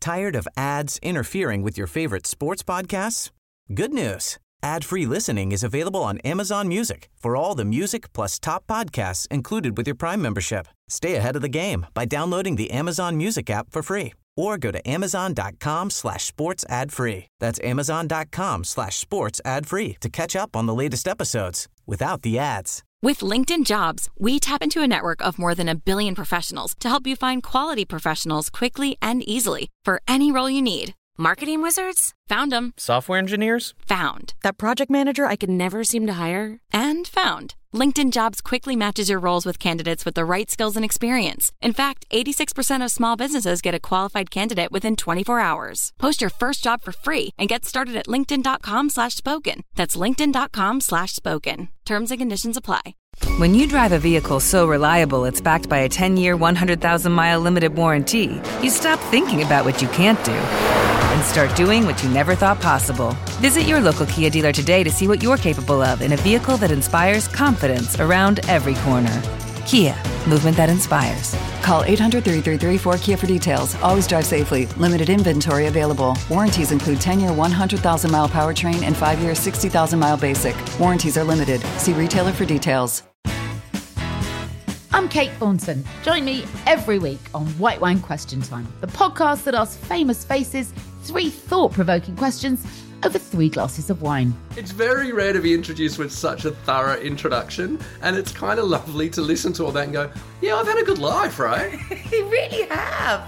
Tired of ads interfering with your favorite sports podcasts? Good news. Ad-free listening is available on Amazon Music for all the music plus top podcasts included with your Prime membership. Stay ahead of the game by downloading the Amazon Music app for free or go to amazon.com/sports ad free. That's amazon.com/sports ad free to catch up on the latest episodes without the ads. With LinkedIn Jobs, we tap into a network of more than 1 billion professionals to help you find quality professionals quickly and easily for any role you need. Marketing wizards? Found them. Software engineers? Found. That project manager I could never seem to hire? And found. LinkedIn Jobs quickly matches your roles with candidates with the right skills and experience. In fact, 86% of small businesses get a qualified candidate within 24 hours. Post your first job for free and get started at linkedin.com/spoken. That's linkedin.com/spoken. Terms and conditions apply. When you drive a vehicle so reliable it's backed by a 10-year, 100,000-mile limited warranty, you stop thinking about what you can't do and start doing what you never thought possible. Visit your local Kia dealer today to see what you're capable of in a vehicle that inspires confidence around every corner. Kia, movement that inspires. Call 800-333-4KIA for details. Always drive safely. Limited inventory available. Warranties include 10-year 100,000-mile powertrain and 5-year 60,000-mile basic. Warranties are limited. See retailer for details. I'm Kate Thornton. Join me every week on White Wine Question Time, the podcast that asks famous faces 3 thought-provoking questions over 3 glasses of wine. It's very rare to be introduced with such a thorough introduction, and it's kind of lovely to listen to all that and go, yeah, I've had a good life, right? You really have.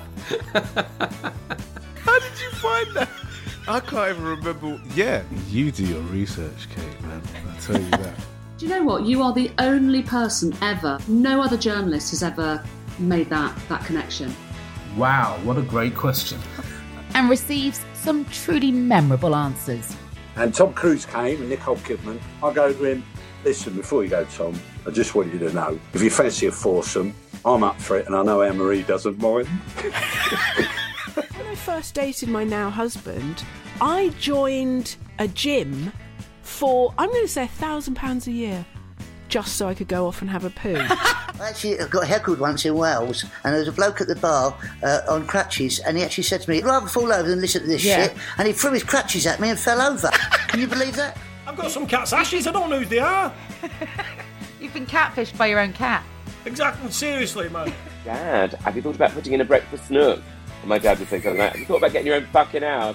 How did you find that? I can't even remember. Yeah, you do your research, Kate, man. I'll tell you that. Do you know what? You are the only person ever, no other journalist has ever made that connection. Wow, what a great question. And receives some truly memorable answers. And Tom Cruise came and Nicole Kidman. I go to him, listen, before you go, Tom, I just want you to know, if you fancy a foursome, I'm up for it, and I know Anne-Marie doesn't mind. When I first dated my now husband, I joined a gym for, I'm going to say £1,000 a year, just so I could go off and have a poo. Actually, I got heckled once in Wales, and there was a bloke at the bar on crutches, and he actually said to me, I'd rather fall over than listen to this shit, and he threw his crutches at me and fell over. Can you believe that? I've got some cat's ashes, I don't know who they are. You've been catfished by your own cat. Exactly, seriously, man. Dad, have you thought about putting in a breakfast nook? And my dad would think something like that. Have you thought about getting your own fucking house?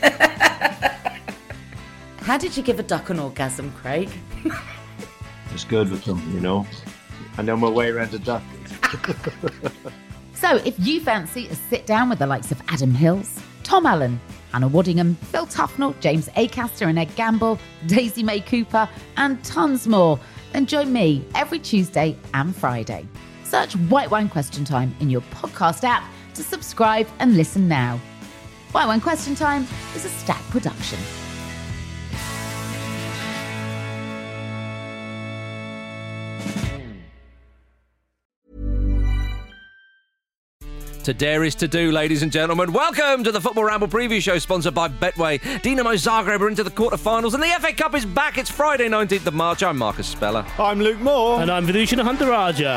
How did you give a duck an orgasm, Craig? It's good with them, you know. I know my way around a duck. So if you fancy a sit down with the likes of Adam Hills, Tom Allen, Hannah Waddingham, Phil Tufnell, James Acaster and Ed Gamble, Daisy May Cooper, and tons more, then join me every Tuesday and Friday. Search White Wine Question Time in your podcast app to subscribe and listen now. White Wine Question Time is a Stack production. To dare is to do, ladies and gentlemen. Welcome to the Football Ramble preview show sponsored by Betway. Dinamo Zagreb are into the quarterfinals and the FA Cup is back. It's Friday 19th of March. I'm Marcus Speller. I'm Luke Moore. And I'm Vidushan Huntaraja.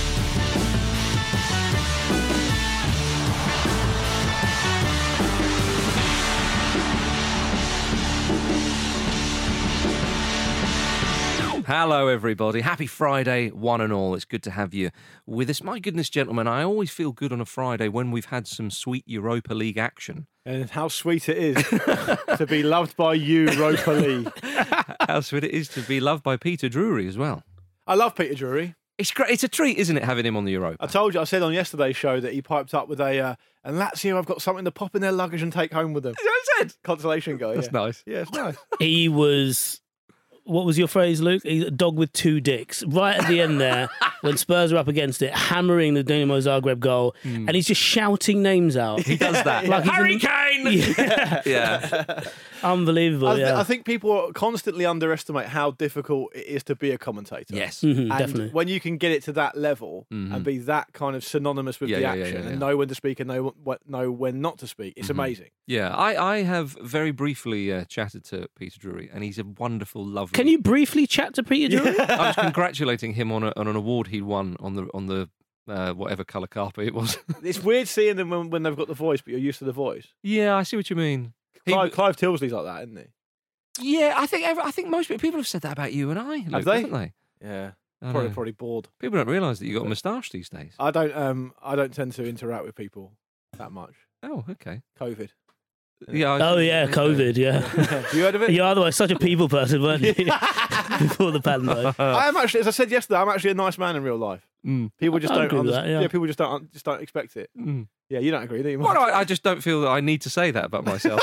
Hello, everybody. Happy Friday, one and all. It's good to have you with us. My goodness, gentlemen, I always feel good on a Friday when we've had some sweet Europa League action. And how sweet it is to be loved by you, Europa League. How sweet it is to be loved by Peter Drury as well. I love Peter Drury. It's great. It's a treat, isn't it, having him on the Europa? I told you, I said on yesterday's show that he piped up with a, and Lazio, I've got something to pop in their luggage and take home with them. Is that what I said? Consolation guy. That's nice. Yeah, it's nice. He was... What was your phrase, Luke? He's a dog with 2 dicks. Right at the end there, when Spurs are up against it, hammering the Dinamo Zagreb goal, and he's just shouting names out. He does that. Like Harry Kane! Yeah. Unbelievable, I think people constantly underestimate how difficult it is to be a commentator. Yes. And definitely. when you can get it to that level and be that kind of synonymous with the action and know when to speak and know when not to speak, it's amazing. Yeah, I have very briefly chatted to Peter Drury, and he's a wonderful, lovely... Can you briefly chat to Peter Drury? I was congratulating him on an award he'd won on the whatever colour carpet it was. It's weird seeing them when they've got the voice, but you're used to the voice. Yeah, I see what you mean. Clive Tilsley's like that, isn't he? Yeah, I think most people have said that about you and I, Luke, have they? haven't they? Yeah, I probably bored. People don't realise that you've got a moustache these days. I don't tend to interact with people that much. Oh, okay. COVID. Yeah. COVID. Yeah. Have you heard of it? You're otherwise such a people person, weren't you? Before the pandemic. I am actually, as I said yesterday, I'm actually a nice man in real life. People just don't understand. Yeah, people just don't expect it. Yeah, you don't agree, do you? Well, I just don't feel that I need to say that about myself.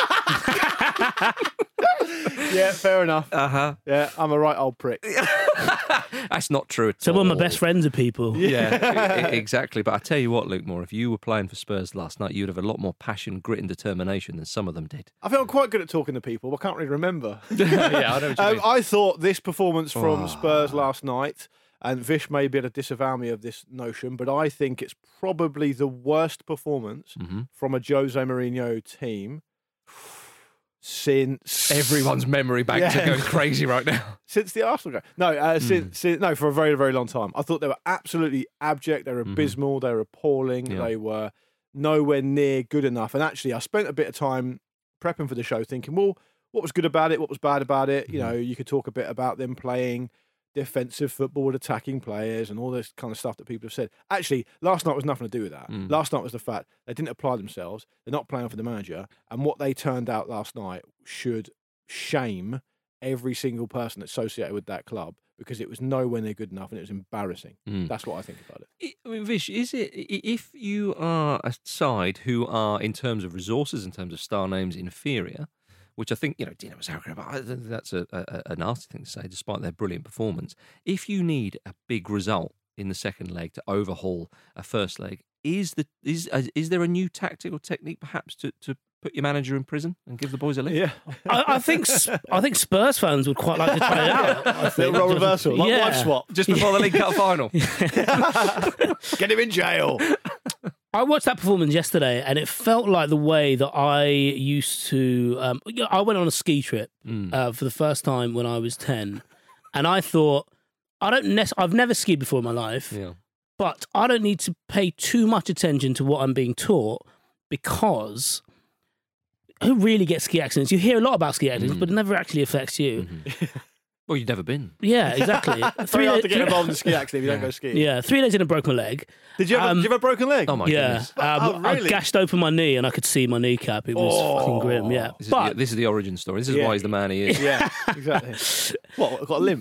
Yeah, fair enough. Yeah, I'm a right old prick. That's not true at all. Some of my best friends are people. Yeah, exactly. But I tell you what, Luke Moore, if you were playing for Spurs last night, you'd have a lot more passion, grit and determination than some of them did. I feel I'm quite good at talking to people, but I can't really remember. Yeah, I know what you mean. I thought this performance from Spurs last night, and Vish may be able to disavow me of this notion, but I think it's probably the worst performance from a Jose Mourinho team since everyone's memory banks are going crazy right now. Since the Arsenal game. No, since for a very, very long time. I thought they were absolutely abject, they were abysmal, they were appalling, they were nowhere near good enough. And actually, I spent a bit of time prepping for the show thinking, well, what was good about it? What was bad about it? You know, you could talk a bit about them playing defensive football with attacking players and all this kind of stuff that people have said. Actually, last night was nothing to do with that. Last night was the fact they didn't apply themselves. They're not playing for the manager. And what they turned out last night should shame every single person associated with that club, because it was nowhere near good enough and it was embarrassing. That's what I think about it. I mean, Vish, is it, if you are a side who are, in terms of resources, in terms of star names, inferior, which I think, Dinamo Zagreb, that's a nasty thing to say, despite their brilliant performance. If you need a big result in the second leg to overhaul a first leg, is there a new tactical technique perhaps to put your manager in prison and give the boys a lift? Yeah, I think Spurs fans would quite like to try it out. I think. Little role reversal, like wife swap, just before the League Cup final. Get him in jail. I watched that performance yesterday, and it felt like the way that I used to. I went on a ski trip for the first time when I was 10, and I thought, I've never skied before in my life, but I don't need to pay too much attention to what I'm being taught, because who really gets ski accidents? You hear a lot about ski accidents, but it never actually affects you. Well, you've never been. Yeah, exactly. Very hard to get involved in ski ski if you don't go skiing. Yeah, 3 days in and broke my leg. Did you have a broken leg? Oh my goodness. I Really? gashed open my knee and I could see my kneecap. It was fucking grim, yeah. This is the origin story. This is why he's the man he is. Yeah, exactly. What, got a limp?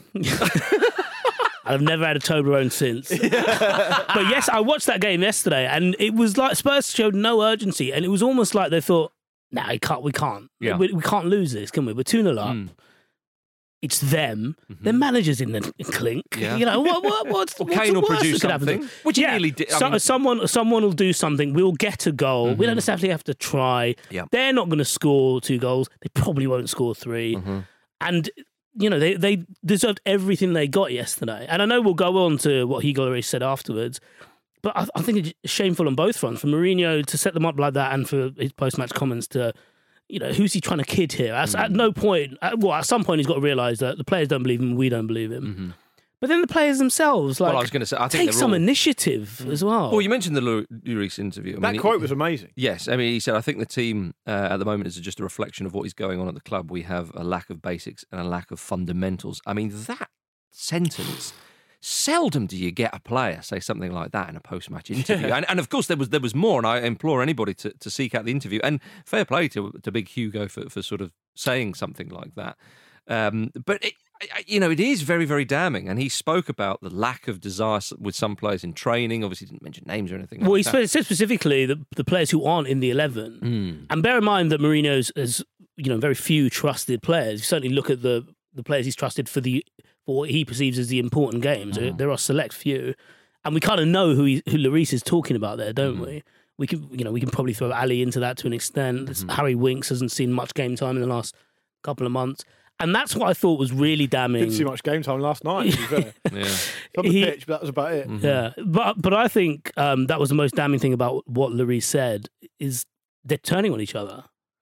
I've never had a Toblerone since. But yes, I watched that game yesterday, and it was like Spurs showed no urgency, and it was almost like they thought, "Nah, we can't. Yeah. We can't lose this, can we? We're 2-0 up. It's them. Their manager's in the clink. Yeah. What's Kane will produce something, which he nearly did. Someone will do something. We'll get a goal. We don't necessarily have to try. Yeah. They're not going to score 2 goals. They probably won't score 3. And they deserved everything they got yesterday. And I know we'll go on to what Hugo Lloris said afterwards, but I think it's shameful on both fronts for Mourinho to set them up like that, and for his post-match comments to. Who's he trying to kid here? At no point, at some point, he's got to realise that the players don't believe him, we don't believe him. But then the players themselves, I was going to say, I think take some initiative as well. Well, you mentioned the Lloris interview. That quote was amazing. Yes, I mean, he said, I think the team at the moment is just a reflection of what is going on at the club. We have a lack of basics and a lack of fundamentals. I mean, that sentence. Seldom do you get a player say something like that in a post-match interview. And of course, there was more, and I implore anybody to seek out the interview. And fair play to Big Hugo for sort of saying something like that. But it is very, very damning. And he spoke about the lack of desire with some players in training. Obviously, he didn't mention names or anything. Well, he said specifically the players who aren't in the 11. And bear in mind that Mourinho's has very few trusted players. You certainly look at the players he's trusted for what he perceives as the important games. There are select few, and we kind of know who Lloris is talking about there, don't we? We can probably throw Ali into that to an extent. Harry Winks hasn't seen much game time in the last couple of months, and that's what I thought was really damning. Didn't see much game time last night. To be fair. On the pitch, but that was about it. Yeah, but I think that was the most damning thing about what Lloris said is they're turning on each other.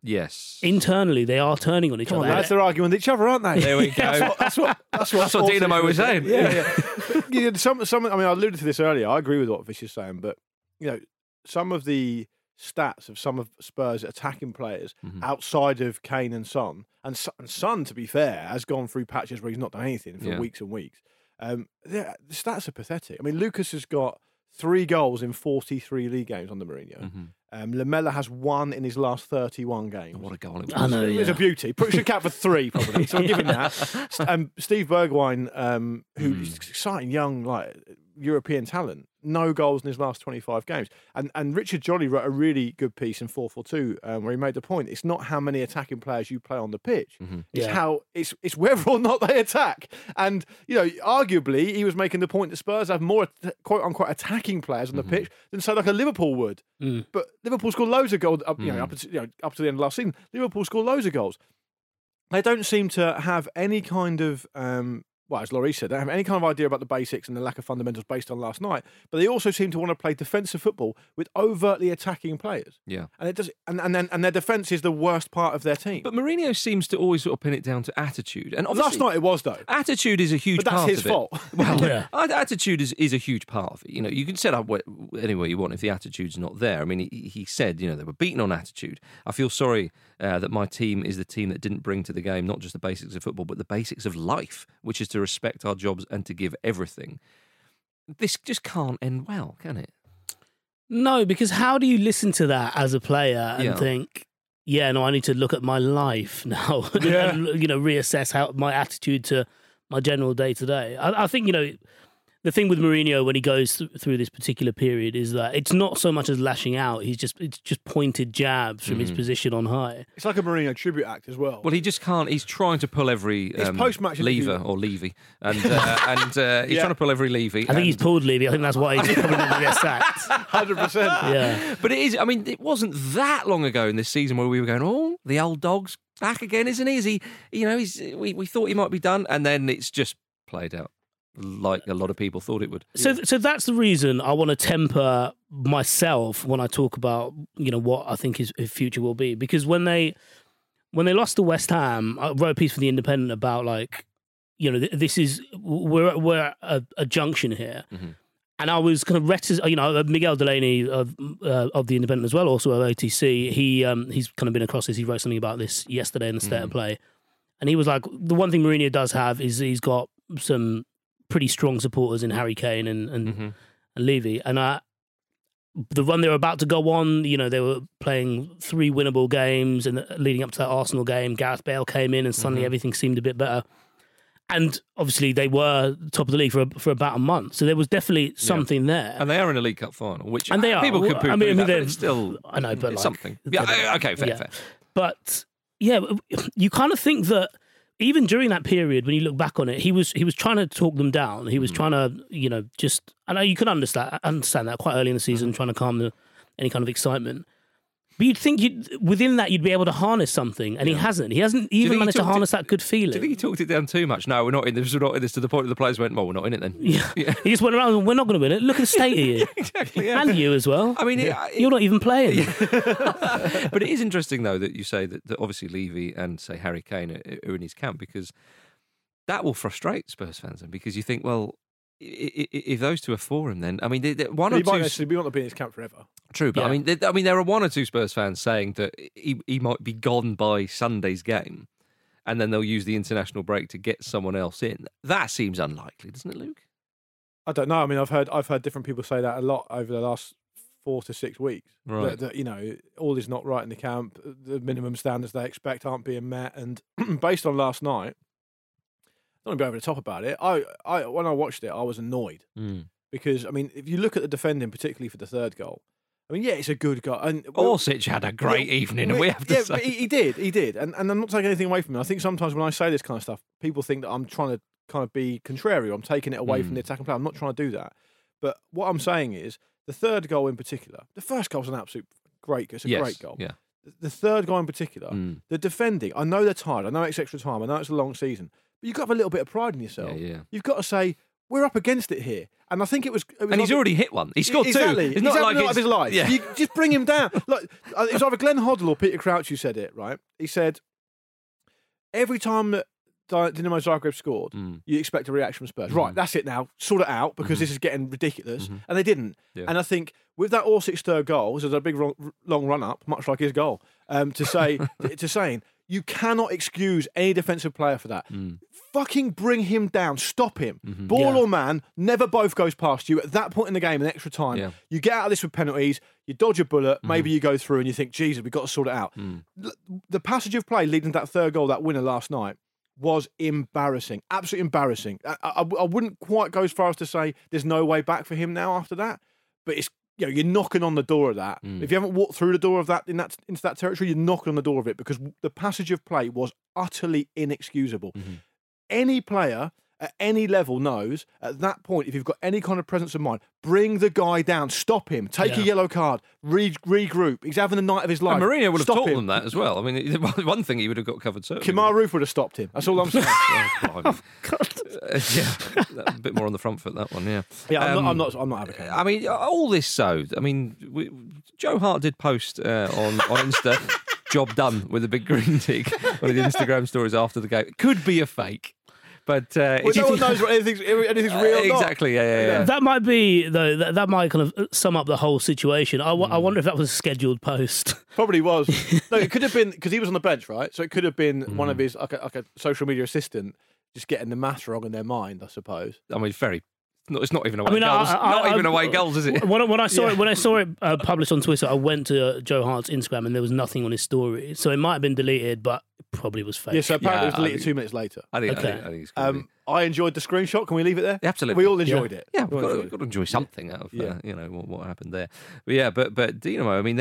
Yes. Internally, they are turning on each Come other. on, lads, they're arguing with each other, aren't they? There we go. That's what Dynamo was saying. Yeah. Yeah, some. I mean, I alluded to this earlier. I agree with what Vish is saying, but some of the stats of some of Spurs' attacking players outside of Kane and Son, and Son, to be fair, has gone through patches where he's not done anything for weeks and weeks. The stats are pathetic. I mean, Lucas has got 3 goals in 43 league games under Mourinho. Lamela has 1 in his last 31 games. What a goal it was. I know, It's a beauty. Should cap for 3, probably. So I'll give him that. Steve Bergwijn, who's exciting young, European talent, no goals in his last 25 games. And Richard Jolly wrote a really good piece in 442 where he made the point, it's not how many attacking players you play on the pitch. It's how it's whether or not they attack. And, arguably, he was making the point that Spurs have more quote-unquote attacking players on the pitch than, say, like a Liverpool would. But Liverpool scored loads of goals up to the end of last season. Liverpool scored loads of goals. They don't seem to have any kind of... as Laurie said, they don't have any kind of idea about the basics and the lack of fundamentals based on last night. But they also seem to want to play defensive football with overtly attacking players. Yeah, and it does, and their defence is the worst part of their team. But Mourinho seems to always sort of pin it down to attitude. And last night it was though. Attitude is a huge but that's part his of it. fault. Well, attitude is a huge part of it. You can set up any way you want if the attitude's not there. I mean, he said, they were beaten on attitude. I feel sorry that my team is the team that didn't bring to the game not just the basics of football, but the basics of life, which is to respect our jobs and to give everything. This just can't end well, can it? No, because how do you listen to that as a player and think, I need to look at my life now and, reassess how my attitude to my general day-to-day. I think, the thing with Mourinho when he goes through this particular period is that it's not so much as lashing out. It's just pointed jabs from his position on high. It's like a Mourinho tribute act as well. Well, he just can't. He's trying to pull every lever or levy, and he's trying to pull every levy. I think he's pulled levy. I think that's why he's probably going to get sacked. 100%. Yeah, but it is. I mean, it wasn't that long ago in this season where we were going, "Oh, the old dog's back again, isn't he?" Is he? We thought he might be done, and then it's just played out like a lot of people thought it would. So that's the reason I want to temper myself when I talk about what I think his future will be, because when they lost to West Ham, I wrote a piece for the Independent about this is we're at a junction here, and I was kind of reticent. Miguel Delaney of the Independent as well, also of OTC. He's kind of been across this. He wrote something about this yesterday in the State of Play, and he was like, the one thing Mourinho does have is he's got some pretty strong supporters in Harry Kane and Levy. And the run they were about to go on, they were playing 3 winnable games, and leading up to that Arsenal game, Gareth Bale came in and suddenly everything seemed a bit better. And obviously they were top of the league for about a month. So there was definitely something there. And they are in a League Cup final, which and they are. People could poo-poo that, but it's still I know, but it's something. Yeah, okay, fair. But you kind of think that even during that period, when you look back on it, he was trying to talk them down. He was trying to, I know you could understand that quite early in the season, trying to calm any kind of excitement. But you'd think within that you'd be able to harness something, and he hasn't. He hasn't even managed to harness that good feeling. Do you think he talked it down too much? No, we're not in this. We're not in this, to the point that the players went, well, we're not in it then. Yeah. He just went around and we're not going to win it. Look at the state of you. Exactly. Yeah. And you as well. I mean, you're not even playing. But it is interesting, though, that you say that obviously Levy and, say, Harry Kane are in his camp, because that will frustrate Spurs fans, then, because you think, well, if those two are for him, then I mean, one or two. He might not be in his camp forever. True, but I mean, there are 1 or 2 Spurs fans saying that he might be gone by Sunday's game, and then they'll use the international break to get someone else in. That seems unlikely, doesn't it, Luke? I don't know. I mean, I've heard different people say that a lot over the last 4 to 6 weeks. Right. That all is not right in the camp. The minimum standards they expect aren't being met, and based on last night. I don't want to be over the top about it. I when I watched it, I was annoyed because I mean, if you look at the defending, particularly for the 3rd goal, I mean, it's a good goal. And Orsic had a great evening. We have to say, but he did, and I'm not taking anything away from him. I think sometimes when I say this kind of stuff, people think that I'm trying to kind of be contrary. I'm taking it away from the attacking player. I'm not trying to do that. But what I'm saying is the 3rd goal in particular. The first goal was an absolute great. It's a great goal. Yeah. The 3rd goal in particular, the defending. I know they're tired. I know it's extra time. I know it's a long season. But you've got to have a little bit of pride in yourself. Yeah. You've got to say, we're up against it here. And I think it was and he's already hit one. He scored exactly. two. It's He's not having like the night of his life. Yeah. You just bring him down. Like, it was either Glenn Hoddle or Peter Crouch who said it, right? He said, every time that Dinamo Zagreb scored, you expect a reaction from Spurs. Right, that's it now. Sort it out, because this is getting ridiculous. And they didn't. Yeah. And I think with that Orsic's third goal, there's a big long run-up, much like his goal, to saying, you cannot excuse any defensive player for that. Fucking bring him down. Stop him. Ball or man, never both goes past you. At that point in the game, in extra time, you get out of this with penalties, you dodge a bullet, maybe you go through and you think, Jesus, we've got to sort it out. The passage of play leading to that third goal, that winner last night, was embarrassing. Absolutely embarrassing. I wouldn't quite go as far as to say there's no way back for him now after that, but it's, you're knocking on the door of that. If you haven't walked through the door of that into that territory, you're knocking on the door of it, because the passage of play was utterly inexcusable. Any player at any level knows at that point, if you've got any kind of presence of mind, bring the guy down, stop him, take a yellow card, regroup. He's having the night of his life. And Mourinho would have Stop taught him. them that as well. I mean, one thing he would have got covered certainly. Kemar Roof would have stopped him. That's all I'm saying. Yeah, a bit more on the front foot, that one. Yeah, yeah. I'm not advocating. I mean, all this so. I mean, Joe Hart did post on Insta, job done with a big green tick on his Instagram stories after the game. It could be a fake. But no one knows what anything's real or not. Exactly, yeah. That might be, though, that might kind of sum up the whole situation. I wonder if that was a scheduled post. Probably was. No, it could have been, because he was on the bench, right? So it could have been one of his, like a social media assistant, just getting the maths wrong in their mind, I suppose. I mean, it's not even away goals. Not even away goals, is it? When I saw it published on Twitter, I went to Joe Hart's Instagram and there was nothing on his story. So it might have been deleted, but it probably was fake. Yeah, so apparently it was deleted 2 minutes later. I think it's good. I enjoyed the screenshot. Can we leave it there? Absolutely. We all enjoyed it. Yeah, we've got to enjoy something out of what happened there. But yeah, but Dinamo, I mean,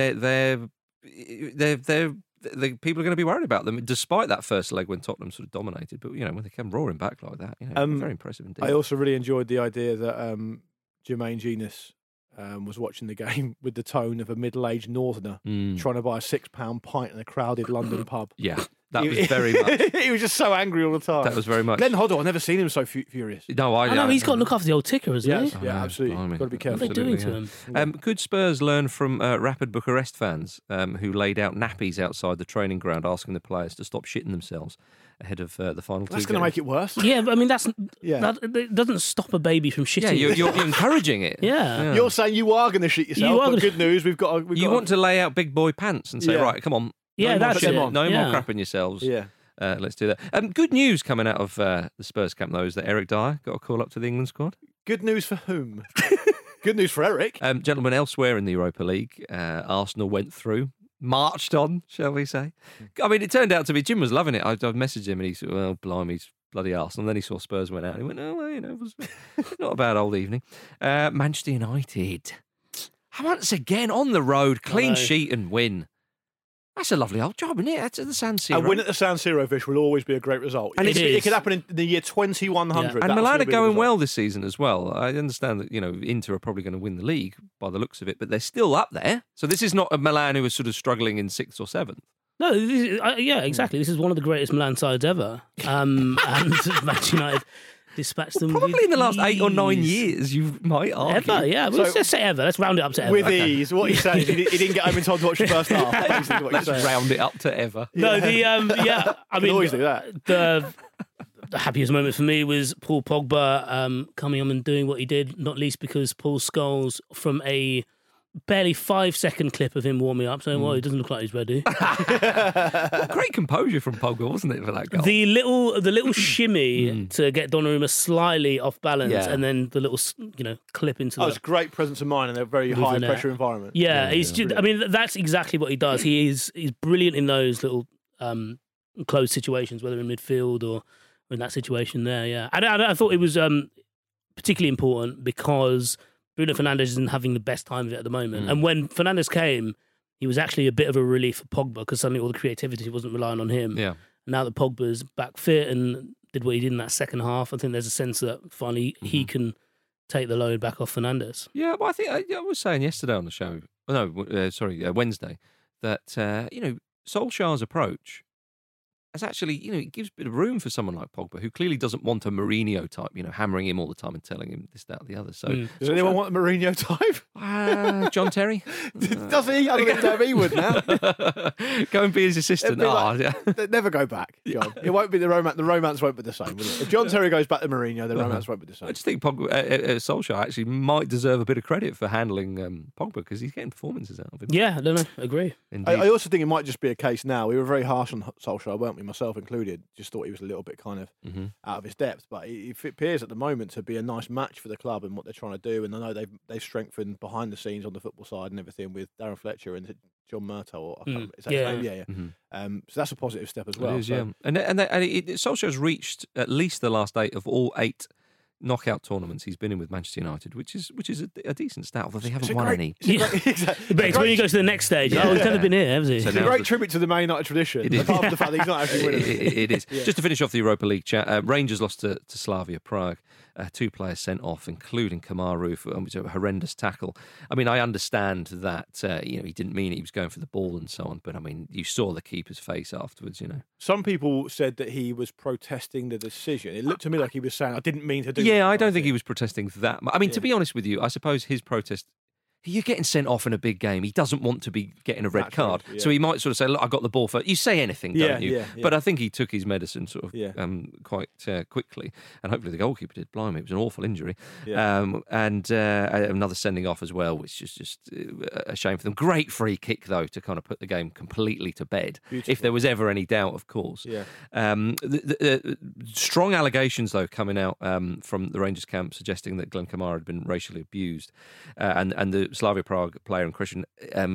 they're the people are going to be worried about them, despite that first leg when Tottenham sort of dominated. But when they come roaring back like that, very impressive indeed. I also really enjoyed the idea that Jermaine Genius was watching the game with the tone of a middle-aged northerner trying to buy a £6 pint in a crowded London pub. Yeah, that was very much. He was just so angry all the time. That was very much. Glenn Hoddle, I've never seen him so furious. No, I know he's got to look after the old ticker, hasn't he? Yeah, absolutely. Got to be careful. What are they doing to him? Could Spurs learn from Rapid Bucharest fans who laid out nappies outside the training ground, asking the players to stop shitting themselves ahead of the final two? That's going to make it worse. Yeah, but I mean that doesn't stop a baby from shitting. Yeah, you're encouraging it. Yeah. You're saying you are going to shit yourself. But good news, we've got. You want to lay out big boy pants and say, right, come on. Yeah, that's it. No more crapping yourselves. Yeah. Let's do that. Good news coming out of the Spurs camp, though, is that Eric Dyer got a call up to the England squad. Good news for whom? Good news for Eric. Gentlemen, elsewhere in the Europa League, Arsenal went through, marched on, shall we say. I mean, it turned out to be, Jim was loving it. I messaged him and he said, well, blimey, bloody Arsenal. And then he saw Spurs went out and he went, oh, well, it was not a bad old evening. Manchester United, once again on the road, clean sheet and win. That's a lovely old job, isn't it? That's at the San Siro. A win at the San Siro, Vish, will always be a great result. And it could happen in the year 2100. Yeah. And Milan are going well this season as well. I understand that, Inter are probably going to win the league by the looks of it, but they're still up there. So this is not a Milan who is sort of struggling in 6th or 7th. No, exactly. This is one of the greatest Milan sides ever. And Manchester United dispatched them probably in the last 8 or 9 years, you might argue. Ever, yeah. Well, let's say ever. Let's round it up to ever. With ease. What you're saying is he didn't get home in time to watch the first half. Let's round it up to ever. No, I mean, always do that. The happiest moment for me was Paul Pogba coming on and doing what he did, not least because Paul Scholes, from a barely 5-second clip of him warming up, saying, well, he doesn't look like he's ready. Great composure from Pogba, wasn't it, for that goal? The little shimmy to get Donnarumma slightly off balance, and then the little clip into it's great presence of mind in a very high pressure environment. Yeah, he's just, I mean, that's exactly what he does. He's brilliant in those little closed situations, whether in midfield or in that situation there, yeah. And I thought it was particularly important because Bruno Fernandes isn't having the best time of it at the moment. And when Fernandes came, he was actually a bit of a relief for Pogba because suddenly all the creativity wasn't relying on him. Yeah. Now that Pogba's back fit and did what he did in that second half, I think there's a sense that finally he can take the load back off Fernandes. Yeah, but I think I was saying yesterday on the show, Wednesday, that, Solskjaer's approach has actually, it gives a bit of room for someone like Pogba, who clearly doesn't want a Mourinho type, hammering him all the time and telling him this, that, or the other. So, Does anyone want a Mourinho type? John Terry? Does he? I don't think he would now. Go and be his assistant. They'd never go back, John. It won't be the romance. The romance won't be the same, will it? If John Terry goes back to Mourinho, the romance won't be the same. I just think Pogba, Solskjaer actually might deserve a bit of credit for handling Pogba, because he's getting performances out of him. Yeah, I don't know. Agree. I also think it might just be a case now. We were very harsh on Solskjaer, weren't we? Myself included. Just thought he was a little bit kind of out of his depth. But it appears at the moment to be a nice match for the club and what they're trying to do. And I know they've strengthened behind the scenes on the football side and everything with Darren Fletcher and John Murtough. Is that his name? Yeah. So that's a positive step as well. It is, yeah. And Solskjaer's reached at least the last 8 of all 8 knockout tournaments he's been in with Manchester United, which is a decent stat, although they haven't won any. Exactly. But it's when you go to the next stage. Yeah. He's never been here, has he? So it's a great tribute to the Man United tradition, apart from the fact that he's not actually winning. It is. Yeah. Just to finish off the Europa League chat, Rangers lost to Slavia Prague. 2 players sent off, including Kamaru, for a horrendous tackle. I mean, I understand that he didn't mean it, he was going for the ball and so on, but I mean, you saw the keeper's face afterwards. Some people said that he was protesting the decision. It looked to me like he was saying, "I didn't mean to do." Yeah, I don't think he was protesting that. I mean, to be honest with you, I suppose his protest. You're getting sent off in a big game. He doesn't want to be getting a red card. Yeah. So he might sort of say, look, I got the ball first. You say anything, don't you? Yeah. But I think he took his medicine sort of quite quickly. And hopefully the goalkeeper did. Blimey, it was an awful injury. Yeah. And another sending off as well, which is just a shame for them. Great free kick, though, to kind of put the game completely to bed. Beautiful. If there was ever any doubt, of course. Yeah. The strong allegations, though, coming out from the Rangers camp suggesting that Glenn Kamara had been racially abused. And the Slavia Prague player and Christian,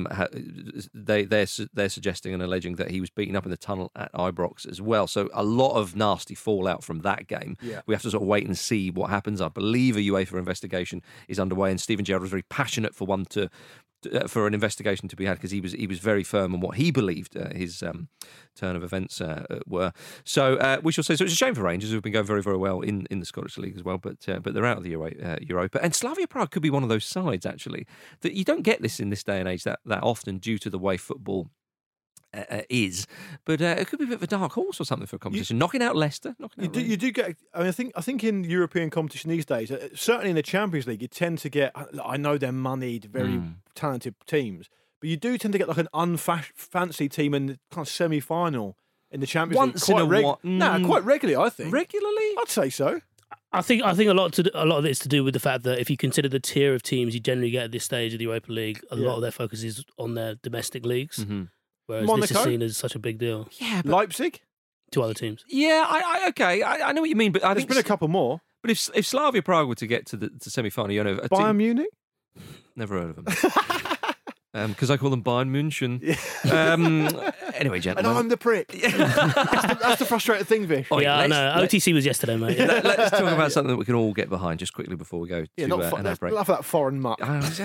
they're suggesting and alleging that he was beaten up in the tunnel at Ibrox as well. So a lot of nasty fallout from that game. Yeah. We have to sort of wait and see what happens. I believe a UEFA investigation is underway, and Steven Gerrard was very passionate for for an investigation to be had, because he was very firm on what he believed his turn of events were. So we shall say. So it's a shame for Rangers, who've been going very, very well in the Scottish League as well, but they're out of the Europa. And Slavia Prague could be one of those sides, actually, that you don't get this in this day and age that often due to the way football is, but it could be a bit of a dark horse or something for a competition. Knocking out Leicester, you do get. I mean, I think in European competition these days, certainly in the Champions League, you tend to get. I know they're moneyed, very talented teams, but you do tend to get like an unfancy team in the kind of semi-final in the Champions League. Quite regularly, I think. Regularly, I'd say so. I think a lot of it's to do with the fact that if you consider the tier of teams you generally get at this stage of the Europa League, a lot of their focus is on their domestic leagues. Mm-hmm. Whereas Monaco? This is seen as such a big deal. Yeah, but Leipzig? 2 other teams. Yeah, I know what you mean, but There's been a couple more. But if Slavia Prague were to get to the semi-final, Bayern Munich? Never heard of them. Because I call them Bayern München. Anyway, gentlemen. And I'm the prick. That's the frustrating thing, Vish. I know. OTC was yesterday, mate. Let's talk about something that we can all get behind just quickly before we go to an ad break. Love that foreign muck.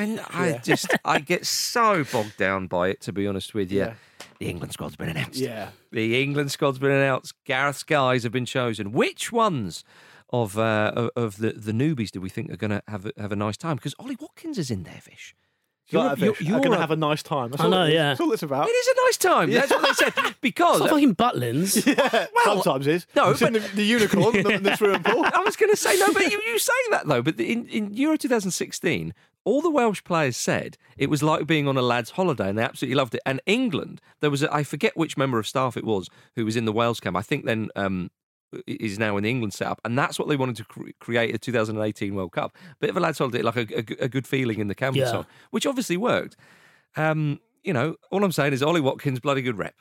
I get so bogged down by it, to be honest with you. Yeah. The England squad's been announced. Yeah. The England squad's been announced. Gareth's guys have been chosen. Which ones of the newbies do we think are going to have a nice time? Because Ollie Watkins is in there, Vish. You're going to have a nice time. That's that's all it's about. It is a nice time. That's what they said. Because it's not fucking Butlins. Yeah, well, sometimes it is. No, it's in the unicorn, not in the swimming pool. I was going to say, no, but you say that, though. But in Euro 2016, all the Welsh players said it was like being on a lad's holiday, and they absolutely loved it. And England, there was I forget which member of staff it was who was in the Wales camp. I think then is now in the England setup, and that's what they wanted to create a 2018 World Cup. Bit of a lad's holiday, like a good feeling in the camp and so on, which obviously worked. All I'm saying is Ollie Watkins, bloody good rep.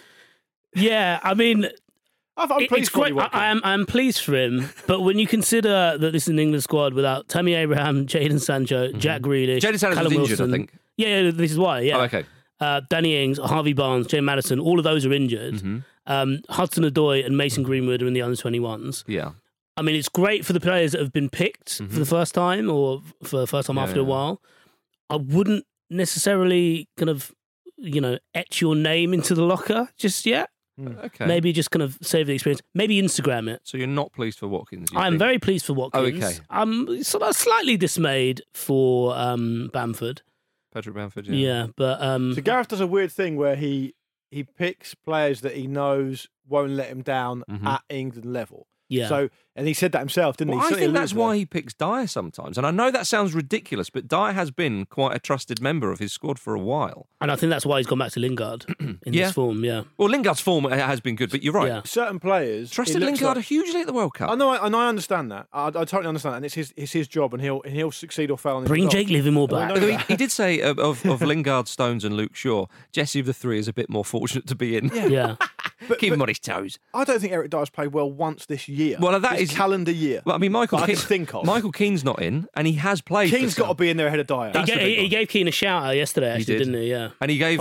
Yeah, I mean, I'm pleased for Ollie Watkins. I'm pleased for him, but when you consider that this is an England squad without Tammy Abraham, Jadon Sancho, Jack Grealish, Jadon Sancho was injured, I think. Yeah, this is why. Yeah. Oh, okay. Danny Ings, Harvey Barnes, James Maddison, all of those are injured. Mm-hmm. Hudson-Odoi and Mason Greenwood are in the under-21s. Yeah. I mean, it's great for the players that have been picked for the first time or for the first time after a while. I wouldn't necessarily kind of, etch your name into the locker just yet. Okay. Maybe just kind of save the experience. Maybe Instagram it. So you're not pleased for Watkins? I'm very pleased for Watkins. Oh, okay. I'm sort of slightly dismayed for Bamford. Patrick Bamford, Yeah, but... so Gareth does a weird thing where he he picks players that he knows won't let him down at England level. Yeah. So, and he said that himself, didn't he? I think that's why he picks Dyer sometimes. And I know that sounds ridiculous, but Dyer has been quite a trusted member of his squad for a while. And I think that's why he's gone back to Lingard in this form, Well, Lingard's form has been good, but you're right. Yeah. Certain players Trusted Lingard hugely at the World Cup. I know, and I understand that. I totally understand that. And it's his job, and he'll succeed or fail. On his Bring job. Jake Livermore back. He did say of Lingard, Stones, and Luke Shaw, Jesse of the three is a bit more fortunate to be in. Yeah. Keep him on his toes. I don't think Eric Dyer's played well once this year. Well, that is calendar year. Well, I mean, Michael Keane's not in, and he has played. Keane's got to be in there ahead of Dyer. He gave Keane a shout out yesterday, actually, didn't he? Yeah. And he gave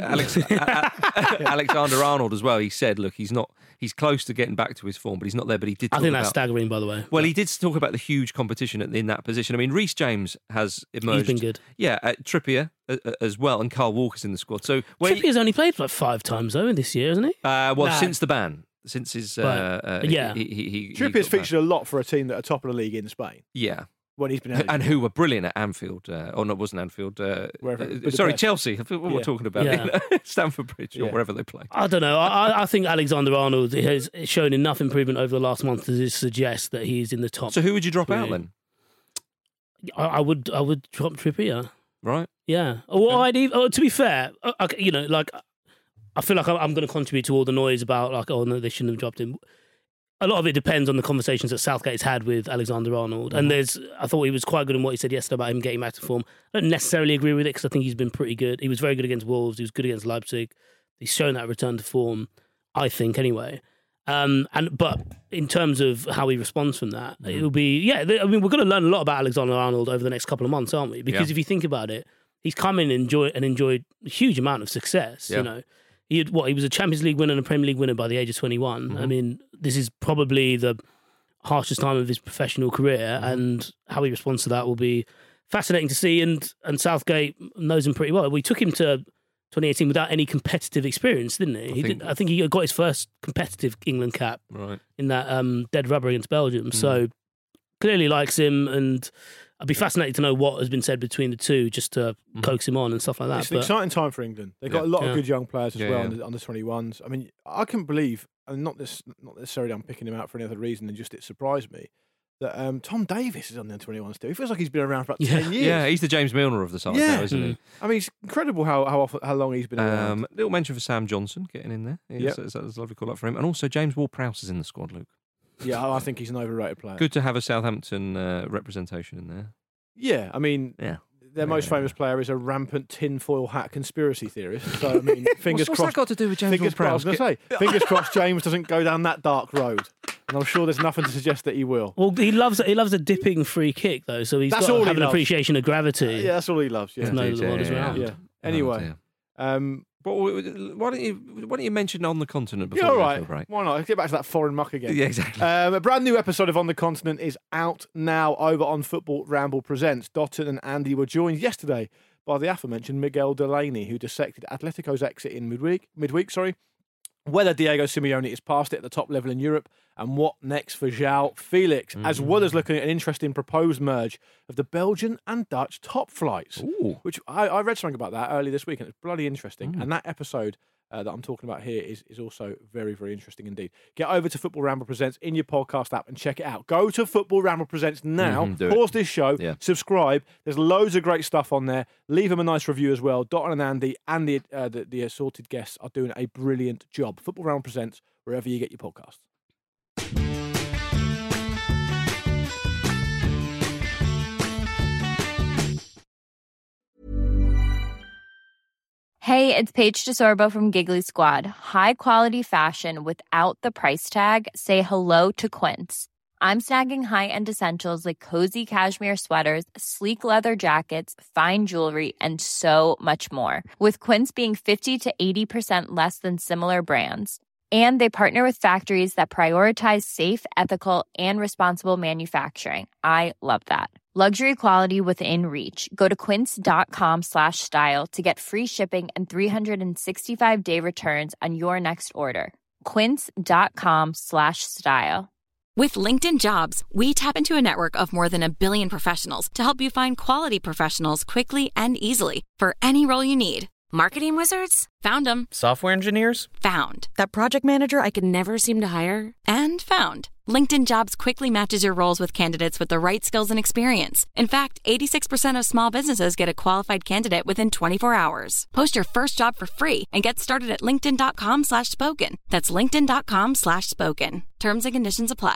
Alexander Arnold as well. He said, "Look, he's close to getting back to his form, but he's not there." But he did. I think that's staggering, by the way. Well, he did talk about the huge competition in that position. I mean, Reece James has emerged. He's been good. Yeah, Trippier as well, and Carl Walker's in the squad. So Trippier's only played like 5 times though in this year, hasn't he? Since the ban. Since his Trippier's featured a lot for a team that are top of the league in Spain. Yeah, when he's been eligible. And who were brilliant at Anfield, or no, it wasn't Anfield. Chelsea. What we're talking about, Stamford Bridge or wherever they play. I don't know. I think Alexander Arnold has shown enough improvement over the last month to suggest that he's in the top. So who would you drop out then? I would drop Trippier. Right. Yeah. Well, to be fair, I feel like I'm going to contribute to all the noise about no, they shouldn't have dropped him. A lot of it depends on the conversations that Southgate's had with Alexander Arnold. And I thought he was quite good in what he said yesterday about him getting back to form. I don't necessarily agree with it because I think he's been pretty good. He was very good against Wolves. He was good against Leipzig. He's shown that return to form, I think, anyway. But in terms of how he responds from that, it'll be, we're going to learn a lot about Alexander Arnold over the next couple of months, aren't we? Because if you think about it, he's come in and enjoyed a huge amount of success, you know. He was a Champions League winner and a Premier League winner by the age of 21. I mean, this is probably the harshest time of his professional career, and how he responds to that will be fascinating to see. And Southgate knows him pretty well. We took him to 2018 without any competitive experience, didn't he? I think he got his first competitive England cap in that dead rubber against Belgium. So clearly likes him, and I'd be fascinated to know what has been said between the two, just to coax him on and stuff like that. It's an exciting time for England. They've got a lot of good young players as well on the 21s. I mean, I can believe, and not necessarily I'm picking him out for any other reason than just it surprised me, that Tom Davies is on the 21s still. He feels like he's been around for about 10 years. Yeah, he's the James Milner of the side now, isn't he? I mean, it's incredible how long he's been around. Little mention for Sam Johnson getting in there. That's a lovely call up for him. And also James Ward-Prowse is in the squad, Luke. Yeah, I think he's an overrated player. Good to have a Southampton representation in there. Yeah, I mean, their most famous player is a rampant tinfoil hat conspiracy theorist. So, I mean, fingers crossed. What's that got to do with James Ward-Prowse? I was going to say, fingers crossed James doesn't go down that dark road. And I'm sure there's nothing to suggest that he will. Well, he loves a dipping free kick, though, so he's got to have an appreciation of gravity. Yeah, that's all he loves. Yeah, know the world is round. Yeah. Anyway. Why don't you mention On the Continent before all we right. go to break? Why not? Let's get back to that foreign muck again. Yeah, exactly. A brand new episode of On the Continent is out now over on Football Ramble Presents. Dotton and Andy were joined yesterday by the aforementioned Miguel Delaney, who dissected Atletico's exit in midweek, whether Diego Simeone is past it at the top level in Europe, and what next for João Felix, as well as looking at an interesting proposed merge of the Belgian and Dutch top flights. Ooh. Which I read something about that earlier this week, and it's bloody interesting. And that episode that I'm talking about here is also very, very interesting indeed. Get over to Football Ramble Presents in your podcast app and check it out. Go to Football Ramble Presents now, pause this show, subscribe. There's loads of great stuff on there. Leave them a nice review as well. Dotton and Andy and the assorted guests are doing a brilliant job. Football Ramble Presents, wherever you get your podcasts. Hey, it's Paige DeSorbo from Giggly Squad. High quality fashion without the price tag. Say hello to Quince. I'm snagging high-end essentials like cozy cashmere sweaters, sleek leather jackets, fine jewelry, and so much more. With Quince being 50 to 80% less than similar brands. And they partner with factories that prioritize safe, ethical, and responsible manufacturing. I love that. Luxury quality within reach. Go to quince.com/style to get free shipping and 365-day returns on your next order. Quince.com/style. With LinkedIn Jobs, we tap into a network of more than 1 billion professionals to help you find quality professionals quickly and easily for any role you need. Marketing wizards? Found them. Software engineers? Found. That project manager I could never seem to hire? And found. LinkedIn Jobs quickly matches your roles with candidates with the right skills and experience. In fact, 86% of small businesses get a qualified candidate within 24 hours. Post your first job for free and get started at linkedin.com/spoken. That's linkedin.com/spoken. Terms and conditions apply.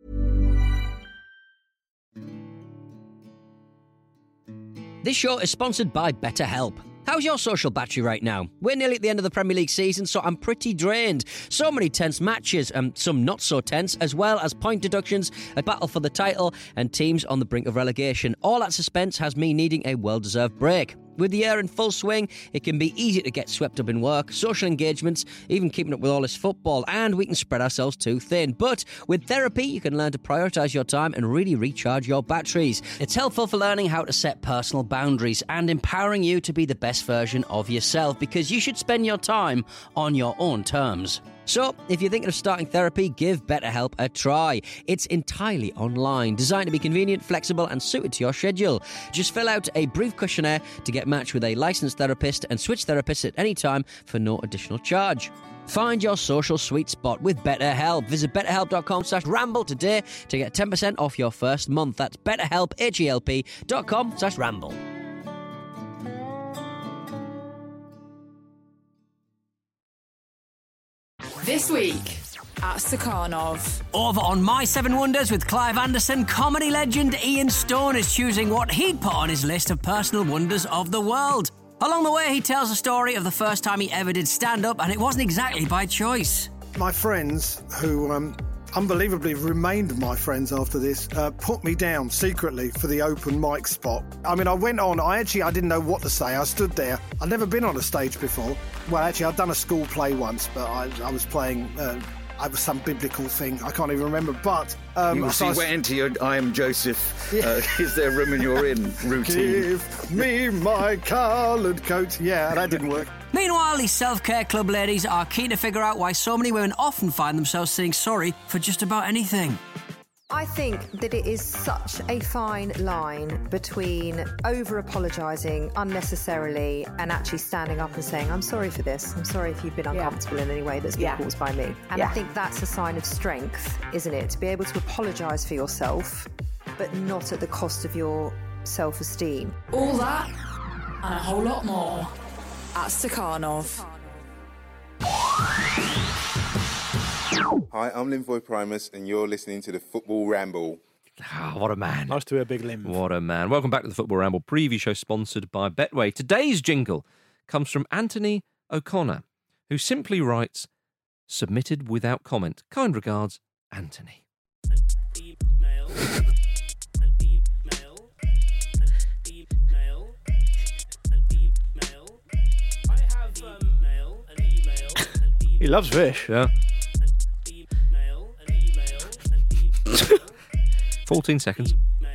This show is sponsored by BetterHelp. How's your social battery right now? We're nearly at the end of the Premier League season, so I'm pretty drained. So many tense matches, and some not so tense, as well as point deductions, a battle for the title, and teams on the brink of relegation. All that suspense has me needing a well-deserved break. With the year in full swing, it can be easy to get swept up in work, social engagements, even keeping up with all this football, and we can spread ourselves too thin. But with therapy, you can learn to prioritise your time and really recharge your batteries. It's helpful for learning how to set personal boundaries and empowering you to be the best version of yourself, because you should spend your time on your own terms. So, if you're thinking of starting therapy, give BetterHelp a try. It's entirely online, designed to be convenient, flexible, and suited to your schedule. Just fill out a brief questionnaire to get matched with a licensed therapist and switch therapists at any time for no additional charge. Find your social sweet spot with BetterHelp. Visit betterhelp.com/ramble today to get 10% off your first month. That's BetterHelp, HELP.com/ramble. This week at Stakhanov. Over on My Seven Wonders with Clive Anderson, comedy legend Ian Stone is choosing what he'd put on his list of personal wonders of the world. Along the way, he tells the story of the first time he ever did stand-up, and it wasn't exactly by choice. My friends, who unbelievably remained my friends after this, put me down secretly for the open mic spot. I mean, I went on, I didn't know what to say. I stood there. I'd never been on a stage before. Well, actually, I'd done a school play once, but I was playing... it was some biblical thing. I can't even remember, but... you went into your I am Joseph, is there room in your inn routine? Give me my coloured coat. Yeah, that didn't work. Meanwhile, these self-care club ladies are keen to figure out why so many women often find themselves saying sorry for just about anything. I think that it is such a fine line between over-apologising unnecessarily and actually standing up and saying, I'm sorry for this. I'm sorry if you've been uncomfortable in any way that's been caused by me. And I think that's a sign of strength, isn't it? To be able to apologise for yourself, but not at the cost of your self-esteem. All that and a whole lot more at Stakhanov. Hi, I'm Linvoy Primus, and you're listening to the Football Ramble. Ah, what a man. Nice to hear Big Lim. What a man. Welcome back to the Football Ramble preview show sponsored by Betway. Today's jingle comes from Anthony O'Connor, who simply writes, submitted without comment. Kind regards, Anthony. He loves fish. Yeah. 14 seconds.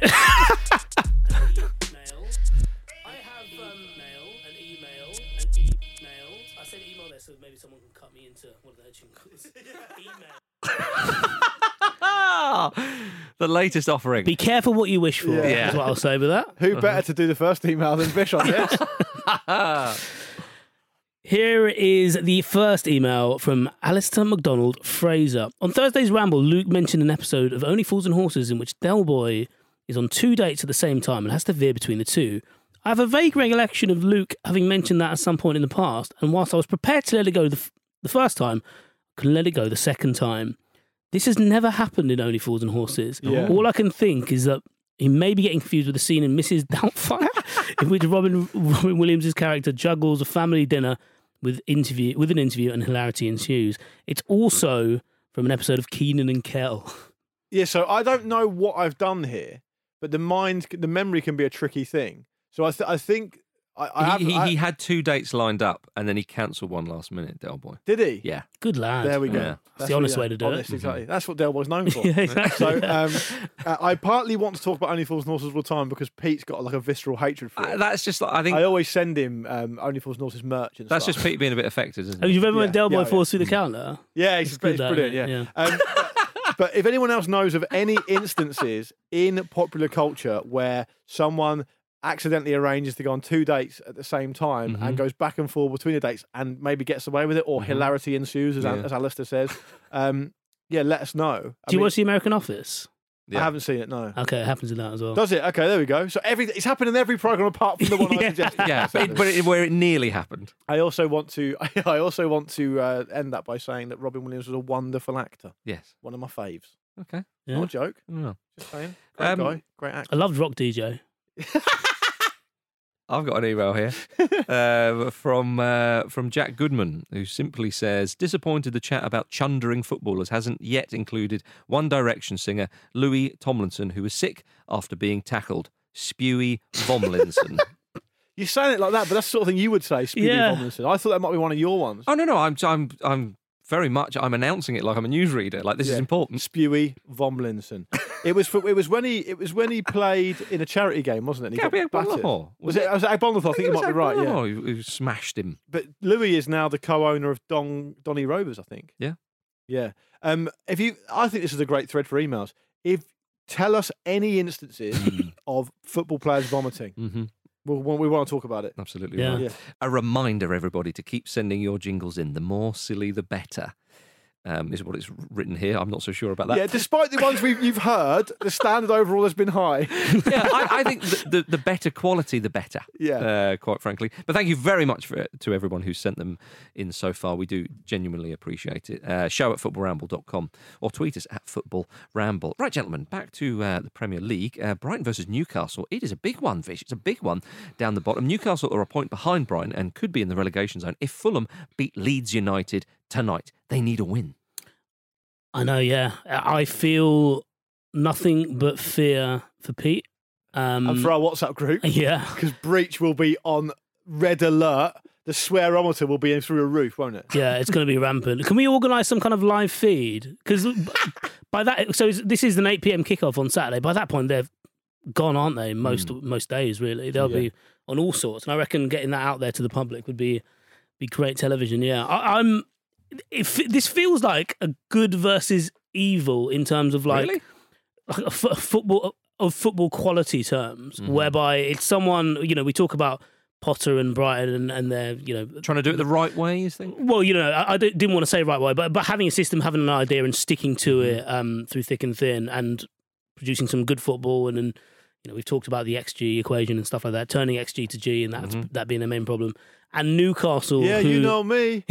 The latest offering. Be careful what you wish for, is what I'll say with that. Who better to do the first email than Fish, I guess? Here is the first email from Alistair MacDonald Fraser. On Thursday's Ramble, Luke mentioned an episode of Only Fools and Horses in which Del Boy is on 2 dates at the same time and has to veer between the two. I have a vague recollection of Luke having mentioned that at some point in the past, and whilst I was prepared to let it go the first time, I couldn't let it go the second time. This has never happened in Only Fools and Horses. Yeah. All I can think is that he may be getting confused with the scene in Mrs. Doubtfire, in which Robin Williams' character juggles a family dinner with an interview and hilarity ensues. It's also from an episode of Keenan and Kel. Yeah, so I don't know what I've done here, but the memory can be a tricky thing. So I think he had 2 dates lined up and then he cancelled one last minute, Del Boy. Did he? Yeah. Good lad. There we go. Yeah. That's the honest way to do honest, it. Exactly. That's what Del Boy's known for. Yeah, exactly. So I partly want to talk about Only Fools and Horses all the time because Pete's got like a visceral hatred for it. That's just like, I think... I always send him Only Fools and Horses merch and That's stuff. just Pete being a bit affected, isn't it? Have you remember when Del Boy falls through the counter? Yeah, it's brilliant, yeah. But if anyone else knows of any instances in popular culture where someone accidentally arranges to go on 2 dates at the same time and goes back and forth between the dates and maybe gets away with it, or hilarity ensues, as Alistair says, let us know. Do you watch The American Office? I haven't seen it, no. Okay, it happens in that as well. Does it? Okay, there we go. So it's happened in every programme apart from the one I suggested. Yeah, where it nearly happened. I also want to end that by saying that Robin Williams was a wonderful actor. Yes. One of my faves. Okay. Yeah. Not a joke. No. Just saying. Great guy. Great actor. I loved Rock DJ. I've got an email here from Jack Goodman, who simply says, disappointed the chat about chundering footballers hasn't yet included One Direction singer Louis Tomlinson, who was sick after being tackled. Spewy Vomlinson. You're saying it like that, but that's the sort of thing you would say, Spewy Vomlinson. I thought that might be one of your ones. Oh, no, I'm very much, I'm announcing it like I'm a newsreader. Like, this is important. Spewy Vomlinson. It was when he played in a charity game, wasn't it? And he got battered. Was it Agbonlithor? I think you might be right. Yeah, who smashed him. But Louis is now the co-owner of Donny Rovers, I think. Yeah, yeah. I think this is a great thread for emails. Tell us any instances of football players vomiting. Mm-hmm. We want to talk about it. Absolutely. Yeah. Right. Yeah. A reminder, everybody, to keep sending your jingles in. The more silly, the better. Is what it's written here. I'm not so sure about that. Yeah, despite the ones you've heard, the standard overall has been high. Yeah, I think the better quality, the better. Yeah, quite frankly. But thank you very much to everyone who's sent them in so far. We do genuinely appreciate it. Show@footballramble.com or tweet us @footballramble. Right, gentlemen, back to the Premier League. Brighton versus Newcastle. It is a big one, Vish. It's a big one down the bottom. Newcastle are a point behind Brighton and could be in the relegation zone if Fulham beat Leeds United tonight. They need a win. I know, yeah. I feel nothing but fear for Pete. And for our WhatsApp group. Yeah. Because Breach will be on red alert. The swearometer will be in through a roof, won't it? Yeah, it's going to be rampant. Can we organise some kind of live feed? Because by that, so this is an 8 p.m. kickoff on Saturday. By that point, they've gone, aren't they? Most days, really. They'll be on all sorts. And I reckon getting that out there to the public would be great television. Yeah, this feels like a good versus evil in terms of like football quality terms, whereby it's someone, we talk about Potter and Brighton and they're, trying to do it the right way, you think? Well, I didn't want to say right way, but having a system, having an idea and sticking to it through thick and thin and producing some good football and we've talked about the XG equation and stuff like that, turning XG to G and that being the main problem. And Newcastle... Yeah, you know me.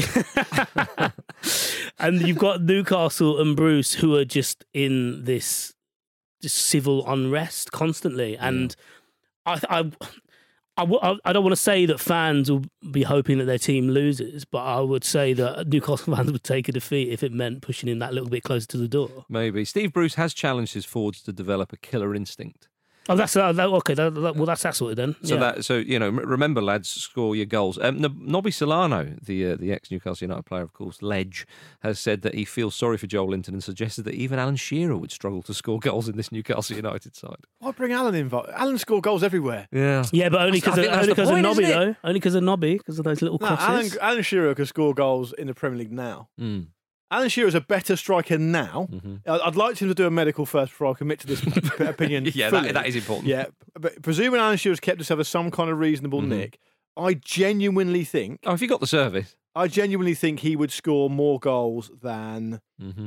And you've got Newcastle and Bruce who are just in this civil unrest constantly. And I don't want to say that fans will be hoping that their team loses, but I would say that Newcastle fans would take a defeat if it meant pushing him that little bit closer to the door. Maybe. Steve Bruce has challenged his forwards to develop a killer instinct. Oh, that's okay. Well, that's that sorted then. So remember, lads, score your goals. Nobby Solano, the ex-Newcastle United player, of course, Ledge, has said that he feels sorry for Joel Linton and suggested that even Alan Shearer would struggle to score goals in this Newcastle United side. Why bring Alan involved? Alan scored goals everywhere. Yeah, but only because of Nobby, though. Only because of Nobby, because of those little crosses. Alan Shearer can score goals in the Premier League now. Alan Shearer is a better striker now. I'd like him to do a medical first before I commit to this opinion. Yeah, that is important. Yeah, but presuming Alan Shearer's kept himself as some kind of reasonable nick, I genuinely think... Oh, if you got the service. I genuinely think he would score more goals than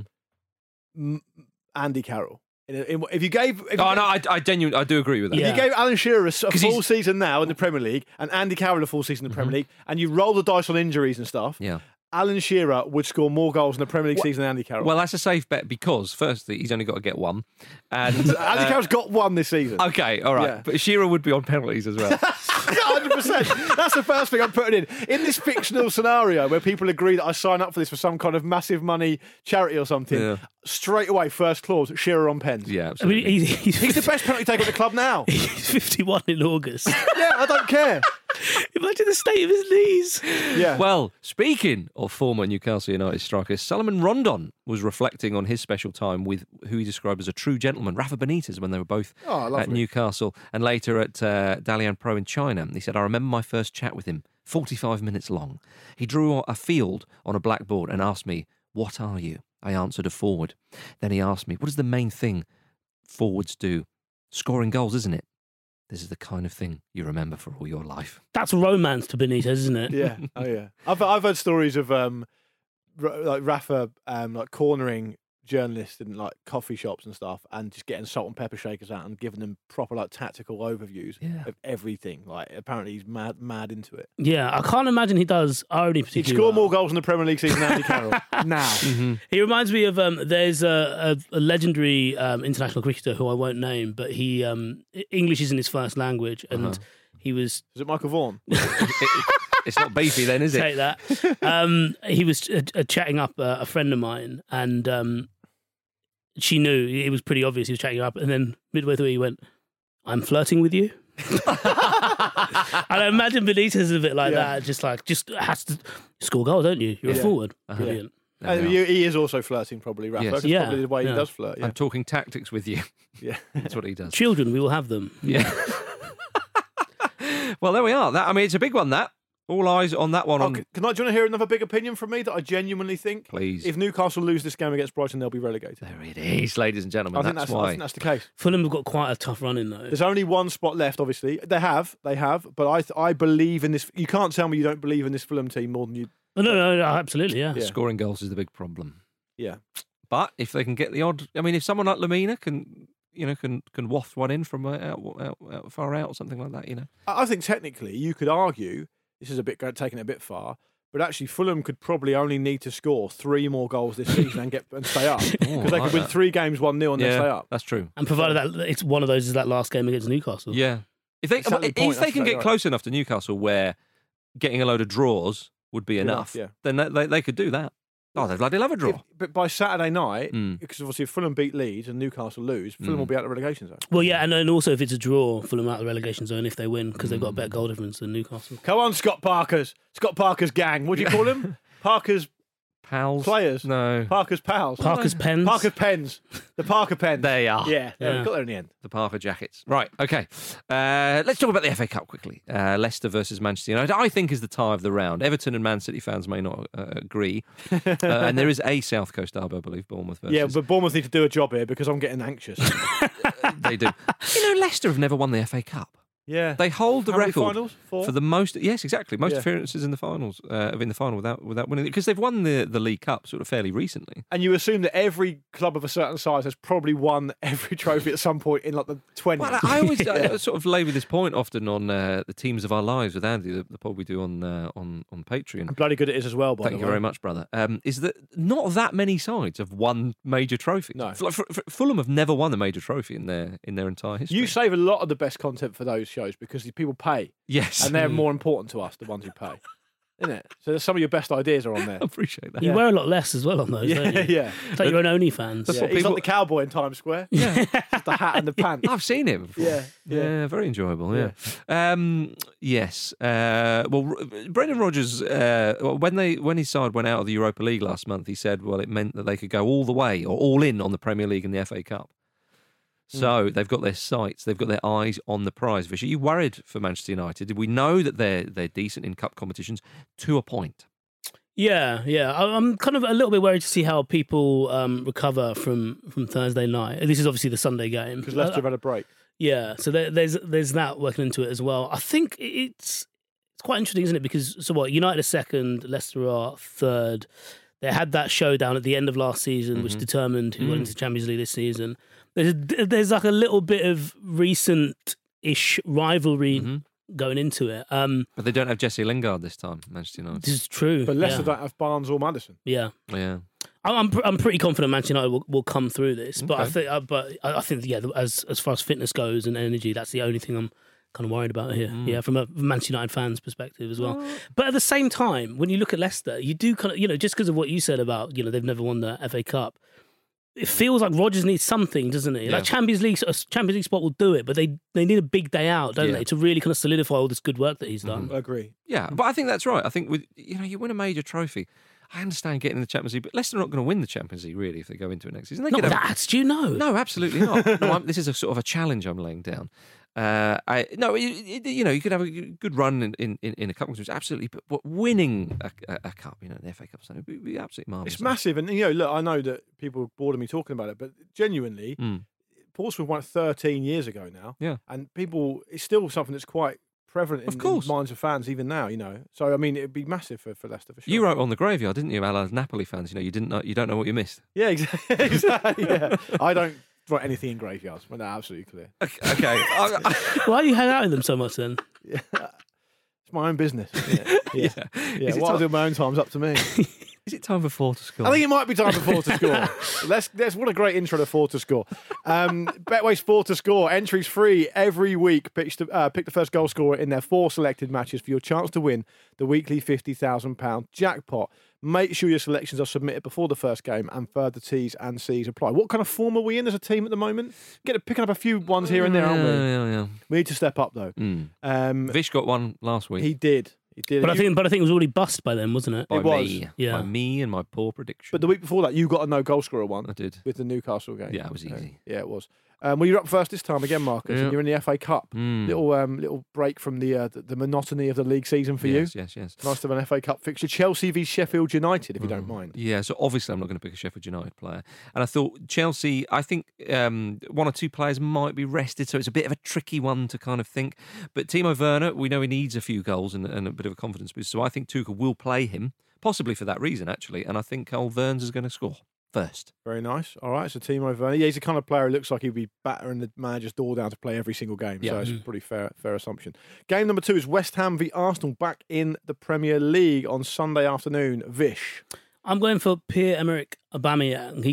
Andy Carroll. If you gave... I do agree with that. If you gave Alan Shearer a full season now in the Premier League and Andy Carroll a full season in the Premier League and you roll the dice on injuries and stuff... Yeah. Alan Shearer would score more goals in the Premier League season than Andy Carroll. Well, that's a safe bet because, firstly, he's only got to get one. And Andy Carroll's got one this season. Okay, all right. Yeah. But Shearer would be on penalties as well. 100%. That's the first thing I'm putting in. In this fictional scenario where people agree that I sign up for this for some kind of massive money charity or something, straight away, first clause, Shearer on pens. Yeah, absolutely. I mean, he's the best penalty taker at the club now. He's 51 in August. Yeah, I don't care. Imagine the state of his knees. Yeah. Well, speaking of former Newcastle United striker, Salomon Rondon was reflecting on his special time with who he described as a true gentleman, Rafa Benitez, when they were both at Newcastle and later at Dalian Pro in China. He said, I remember my first chat with him, 45 minutes long. He drew a field on a blackboard and asked me, what are you? I answered, a forward. Then he asked me, what is the main thing forwards do? Scoring goals, isn't it? This is the kind of thing you remember for all your life. That's romance to Benitez, isn't it? Yeah. Oh yeah. I've heard stories of like Rafa like cornering journalists in like coffee shops and stuff, and just getting salt and pepper shakers out and giving them proper like tactical overviews of everything. Like apparently he's mad into it. Yeah, I can't imagine he does already He'd particularly score well. more goals in the Premier League season than Andy Carroll now. He reminds me of there's a legendary international cricketer who I won't name, but he English isn't his first language, and he was. Is it Michael Vaughan? It's not beefy then, is it? Take that. He was chatting up a friend of mine, and she knew it was pretty obvious he was chatting up, and then midway through he went, "I'm flirting with you." And I imagine Benitez is a bit like that, just has to score goals, don't you? You're a forward. Brilliant. He is also flirting, probably, Rafa. Yes. That's probably the way he does flirt. Yeah. I'm talking tactics with you. Yeah. That's what he does. Children, we will have them. Yeah. Well, there we are. It's a big one, that. All eyes on that one. Do you want to hear another big opinion from me that I genuinely think? Please. If Newcastle lose this game against Brighton, they'll be relegated. There it is, ladies and gentlemen. I think that's the case. Fulham have got quite a tough run in, though. There's only one spot left, obviously. They have, but I believe in this. You can't tell me you don't believe in this Fulham team more than you. No, absolutely, yeah. Scoring goals is the big problem. Yeah. But if they can get the odd... I mean, if someone like Lamina can waft one in from far out or something like that, I think technically you could argue, this is taking it a bit far, but actually Fulham could probably only need to score 3 more goals this season and stay up. Because they could win 3 games 1-0 and then stay up. That's true. And provided that it's one of those is that last game against Newcastle. Yeah. If they can get close enough to Newcastle where getting a load of draws would be enough, then they could do that. Oh, they bloody love a draw. But by Saturday night, because obviously if Fulham beat Leeds and Newcastle lose, Fulham will be out of the relegation zone. Well, yeah, and also if it's a draw, Fulham out of the relegation zone if they win, because they've got a better goal difference than Newcastle. Come on, Scott Parker's gang. What do you call him? Parker's pals? Players? No. Parker's pals? Parker's pens? Parker's pens. The Parker pens. There you are. Yeah, we got there in the end. The Parker jackets. Right, okay. Let's talk about the FA Cup quickly. Leicester versus Manchester United, I think, is the tie of the round. Everton and Man City fans may not agree. And there is a South Coast derby, I believe, Bournemouth versus... Yeah, but Bournemouth need to do a job here because I'm getting anxious. They do. Leicester have never won the FA Cup. Yeah, they hold the How many record finals? 4? for the most. Yes, exactly. Most appearances in the finals, in the final without winning, because they've won the League Cup sort of fairly recently. And you assume that every club of a certain size has probably won every trophy at some point in like the 20s. Well, I always I sort of labour this point often on the teams of our lives with Andy, the pod we do on Patreon. I'm bloody good at it as well. By Thank you very much, brother. Is that not that many sides have won major trophies? No, Fulham have never won a major trophy in their entire history. You save a lot of the best content for those shows because people pay. Yes. And they're more important to us, the ones who pay. Isn't it? So some of your best ideas are on there. I appreciate that. You wear a lot less as well on those, don't you? Yeah. It's like your own OnlyFans. Yeah. He's like the cowboy in Times Square. Yeah. Just the hat and the pants. I've seen him before. Yeah, very enjoyable, yes. Well, Brendan Rodgers, when his side went out of the Europa League last month, he said, well, it meant that they could go all the way or all in on the Premier League and the FA Cup. So they've got their sights, they've got their eyes on the prize. Vish, are you worried for Manchester United? Did we know that they're decent in cup competitions to a point? Yeah. I'm kind of a little bit worried to see how people recover from Thursday night. This is obviously the Sunday game because Leicester have had a break. Yeah, so there's that working into it as well. I think it's quite interesting, isn't it? Because United are second, Leicester are third. They had that showdown at the end of last season, which determined who got into the Champions League this season. There's like a little bit of recent-ish rivalry going into it. But they don't have Jesse Lingard this time, Manchester United. This is true. But Leicester don't have Barnes or Maddison. Yeah. I'm pretty confident Manchester United will come through this. But I think as far as fitness goes and energy, that's the only thing I'm kind of worried about here. Yeah, from a Manchester United fan's perspective as well. But at the same time, when you look at Leicester, you do kind of, just because of what you said about, they've never won the FA Cup, it feels like Rodgers needs something, doesn't he? Yeah. Like Champions League spot will do it, but they need a big day out, don't they, to really kind of solidify all this good work that he's done. I agree. Yeah, but I think that's right. I think with you win a major trophy. I understand getting in the Champions League, but Leicester are not going to win the Champions League really if they go into it next season. Not that, do you know? No, absolutely not. No, this is a sort of a challenge I'm laying down. You could have a good run in a cup competition, absolutely, but winning a cup, the FA Cup, would be absolutely marvellous. It's massive, and look, I know that people are bored of me talking about it, but genuinely, Portsmouth won it 13 years ago now. Yeah. And it's still something that's quite prevalent in minds of fans even now, So, I mean, it'd be massive for Leicester, for sure. You wrote on the graveyard, didn't you, as Napoli fans? You don't know what you missed. Yeah, exactly. Yeah. I don't write anything in graveyards. Well, that's absolutely clear. Okay. Why do you hang out with them so much then? Yeah. It's my own business. Yeah. What I do in my own time's up to me. Is it time for 4 to score? I think it might be time for 4 to score. Let's what a great intro to 4 to score. Betway's 4 to score. Entries free every week. Pick the first goal scorer in their 4 selected matches for your chance to win the weekly £50,000 jackpot. Make sure your selections are submitted before the first game and further T's and C's apply. What kind of form are we in as a team at the moment? Picking up a few ones here and there, aren't we? Yeah. We need to step up, though. Vish got one last week. He did. But I think it was already bust by then, wasn't it? By It was. me. Yeah. By me and my poor prediction. But the week before that, you got a no goal scorer one. I did. With the Newcastle game. Yeah, it was easy. Yeah, it was. Well, you're up first this time again, Marcus, and you're in the FA Cup. Little break from the monotony of the league season for you. Yes. Nice to have an FA Cup fixture. Chelsea v Sheffield United, if you don't mind. Yeah, so obviously I'm not going to pick a Sheffield United player. And I thought Chelsea, I think 1 or 2 players might be rested, so it's a bit of a tricky one to kind of think. But Timo Werner, we know he needs a few goals and a bit of a confidence boost, so I think Tuchel will play him, possibly for that reason, actually. And I think old Verns is going to score first. Very nice. All right, so Timo Werner. Yeah, he's the kind of player who looks like he'd be battering the manager's door down to play every single game. Yeah. So it's a pretty fair assumption. Game number 2 is West Ham v Arsenal back in the Premier League on Sunday afternoon. Vish. I'm going for Pierre-Emerick Aubameyang.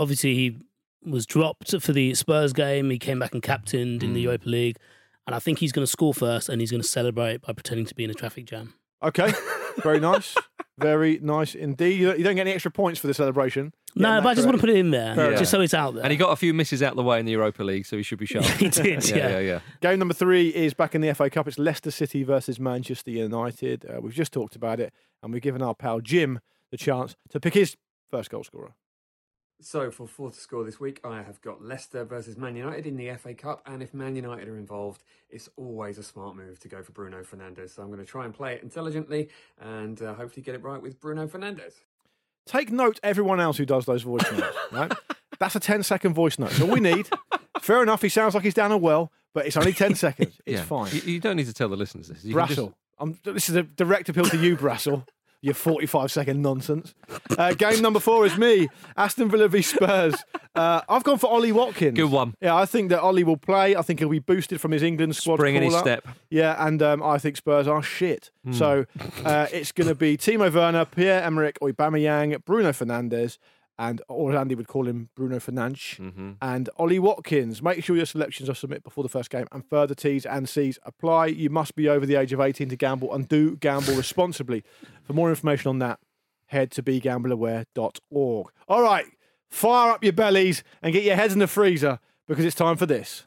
He was dropped for the Spurs game. He came back and captained in the Europa League. And I think he's going to score first and he's going to celebrate by pretending to be in a traffic jam. Okay, very nice. Very nice indeed. You don't get any extra points for the celebration. No, but I just want to put it in there, just so it's out there. And he got a few misses out the way in the Europa League, so he should be sharp. He did, yeah. Game number 3 is back in the FA Cup. It's Leicester City versus Manchester United. We've just talked about it, and we've given our pal Jim the chance to pick his first goal scorer. So for 4 to score this week, I have got Leicester versus Man United in the FA Cup, and if Man United are involved, it's always a smart move to go for Bruno Fernandes. So I'm going to try and play it intelligently and hopefully get it right with Bruno Fernandes. Take note, everyone else who does those voice notes, right? That's a 10-second voice note. So all we need. Fair enough, he sounds like he's down a well, but it's only 10 seconds. It's fine. You don't need to tell the listeners this. You Brassel. This is a direct appeal to you, Brassel. Your 45-second nonsense. Game number 4 is me, Aston Villa v Spurs. I've gone for Ollie Watkins. Good one. Yeah, I think that Ollie will play. I think he'll be boosted from his England squad. Spring in his step. Yeah, and I think Spurs are shit. So it's going to be Timo Werner, Pierre-Emerick Aubameyang, Bruno Fernandes, or Andy would call him Bruno Fernandes, and Ollie Watkins. Make sure your selections are submitted before the first game and further T's and C's apply. You must be over the age of 18 to gamble and do gamble responsibly. For more information on that, head to begambleaware.org. All right, fire up your bellies and get your heads in the freezer because it's time for this.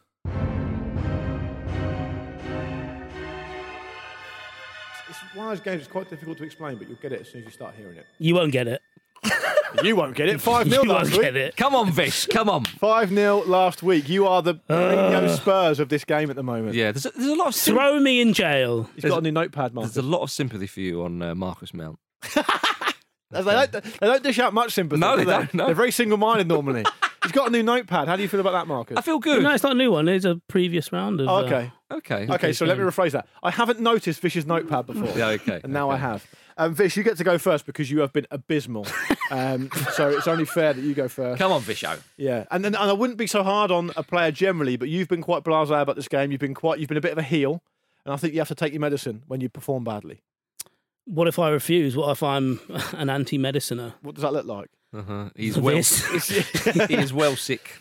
It's one of those games that's quite difficult to explain, but you'll get it as soon as you start hearing it. You won't get it. You won't get it. 5-0 You last won't week. get it. Come on, Vish. Come on. 5-0 last week. You are the Mourinho Spurs of this game at the moment. Yeah, there's a lot of Throw me in jail. He's got a new notepad, Marcus. There's a lot of sympathy for you on Marcus Mount. They don't dish out much sympathy. No, do they don't, no. They're very single-minded normally. He's got a new notepad. How do you feel about that, Marcus? I feel good. No, it's not a new one. It's a previous round of... Okay. Okay, so let me rephrase that. I haven't noticed Vish's notepad before. Yeah, okay. And now I have. Vish, you get to go first because you have been abysmal. So it's only fair that you go first. Come on, Visho. Yeah, and I wouldn't be so hard on a player generally, but you've been quite blasé about this game. You've been a bit of a heel, and I think you have to take your medicine when you perform badly. What if I refuse? What if I'm an anti-mediciner? What does that look like? He's well. He is well sick.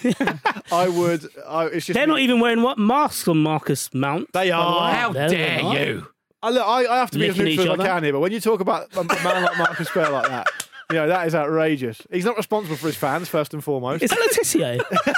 It's just they're not even wearing masks on Marcus Mount. They are. How dare you? Look, I have to be as Licking neutral each as I other? can here, but when you talk about a man like Marcus Spare like that, that is outrageous. He's not responsible for his fans, first and foremost. Is that Letitia?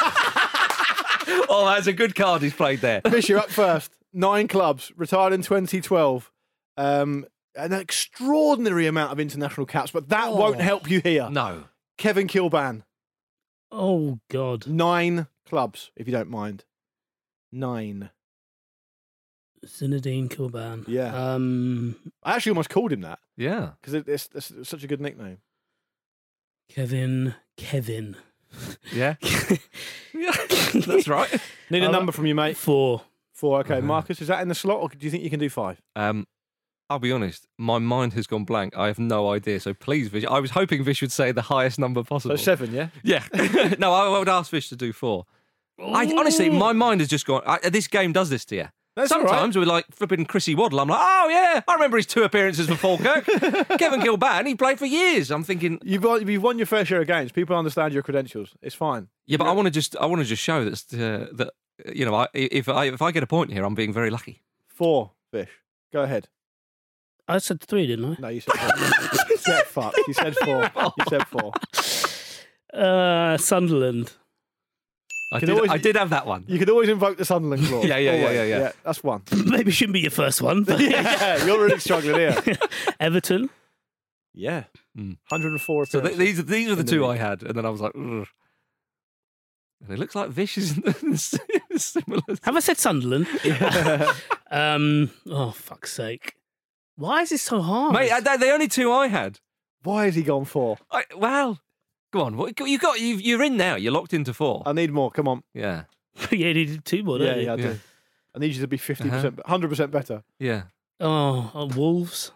Oh, that's a good card he's played there. Fish, you're up first. 9 clubs, retired in 2012. An extraordinary amount of international caps, but that won't help you here. No. Kevin Kilban. Oh, God. 9 clubs, if you don't mind. 9. Zinedine Kilban. Yeah. I actually almost called him that. Yeah. Because it's such a good nickname. Kevin. Yeah. Yeah, That's right. Need a number from you, mate. 4. 4, okay. Marcus, is that in the slot, or do you think you can do 5? I'll be honest, my mind has gone blank. I have no idea. So please, Vish. I was hoping Vish would say the highest number possible. So 7, yeah? Yeah. No, I would ask Vish to do 4. Honestly, my mind has just gone. This game does this to you. That's Sometimes we're like flipping Chrissy Waddle. I'm like, oh yeah, I remember his 2 appearances for Falkirk. Kevin Gilban, he played for years. I'm thinking you've won your fair share of games. People understand your credentials. It's fine. Yeah, but I want to just show that you know, if I get a point here, I'm being very lucky. 4, Vish. Go ahead. I said 3, didn't I? No, you said 4. Get fucked. You said 4. You said 4. I Sunderland. did have that one. You could always invoke the Sunderland clause. Yeah. That's 1. Maybe it shouldn't be your first one. But yeah, you're really struggling here. Everton. Yeah. 104 So appearances. these are the 2 I had, and then I was like, ugh. And it looks like Vish is similar. Have I said Sunderland? Oh, fuck's sake. Why is this so hard? Mate, they're the only 2 I had. Why has he gone 4? Well, go on. You're in now. You're locked into 4. I need more. Come on. Yeah. Yeah, you needed 2 more, don't you? Yeah, I do. I need you to be 50%, 100% better. Yeah. Oh, Wolves.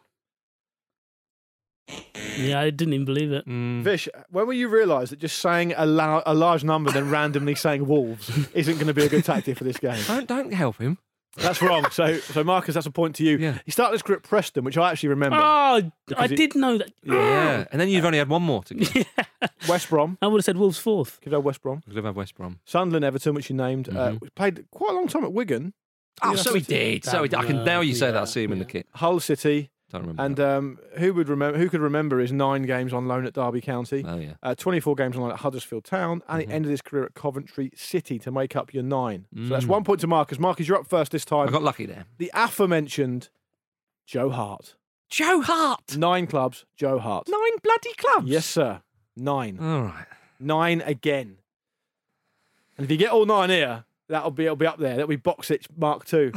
Yeah, I didn't even believe it. Vish, when will you realise that just saying a large number then randomly saying Wolves isn't going to be a good tactic for this game? Don't help him. That's wrong. So Marcus, that's a point to you. Yeah. He started his career at Preston, which I actually remember. Oh, I did know that. Yeah. And then you've only had one more to go. West Brom. I would have said Wolves 4th. Could have West Brom. Could have had West Brom. Sunderland, Everton, which you named. We played quite a long time at Wigan. Oh, so he did. I can now you say that. I see him in the kit. Hull City. Don't remember. And who could remember his 9 games on loan at Derby County? Oh yeah. 24 games on loan at Huddersfield Town, and he ended his career at Coventry City to make up your 9. So that's 1 point to Marcus. Marcus, you're up first this time. I got lucky there. The aforementioned Joe Hart. Joe Hart. 9 clubs. Joe Hart. 9 bloody clubs. Yes, sir. 9. All right. 9 again. And if you get all 9 here, it'll be up there. That'll be Boxic Mark II.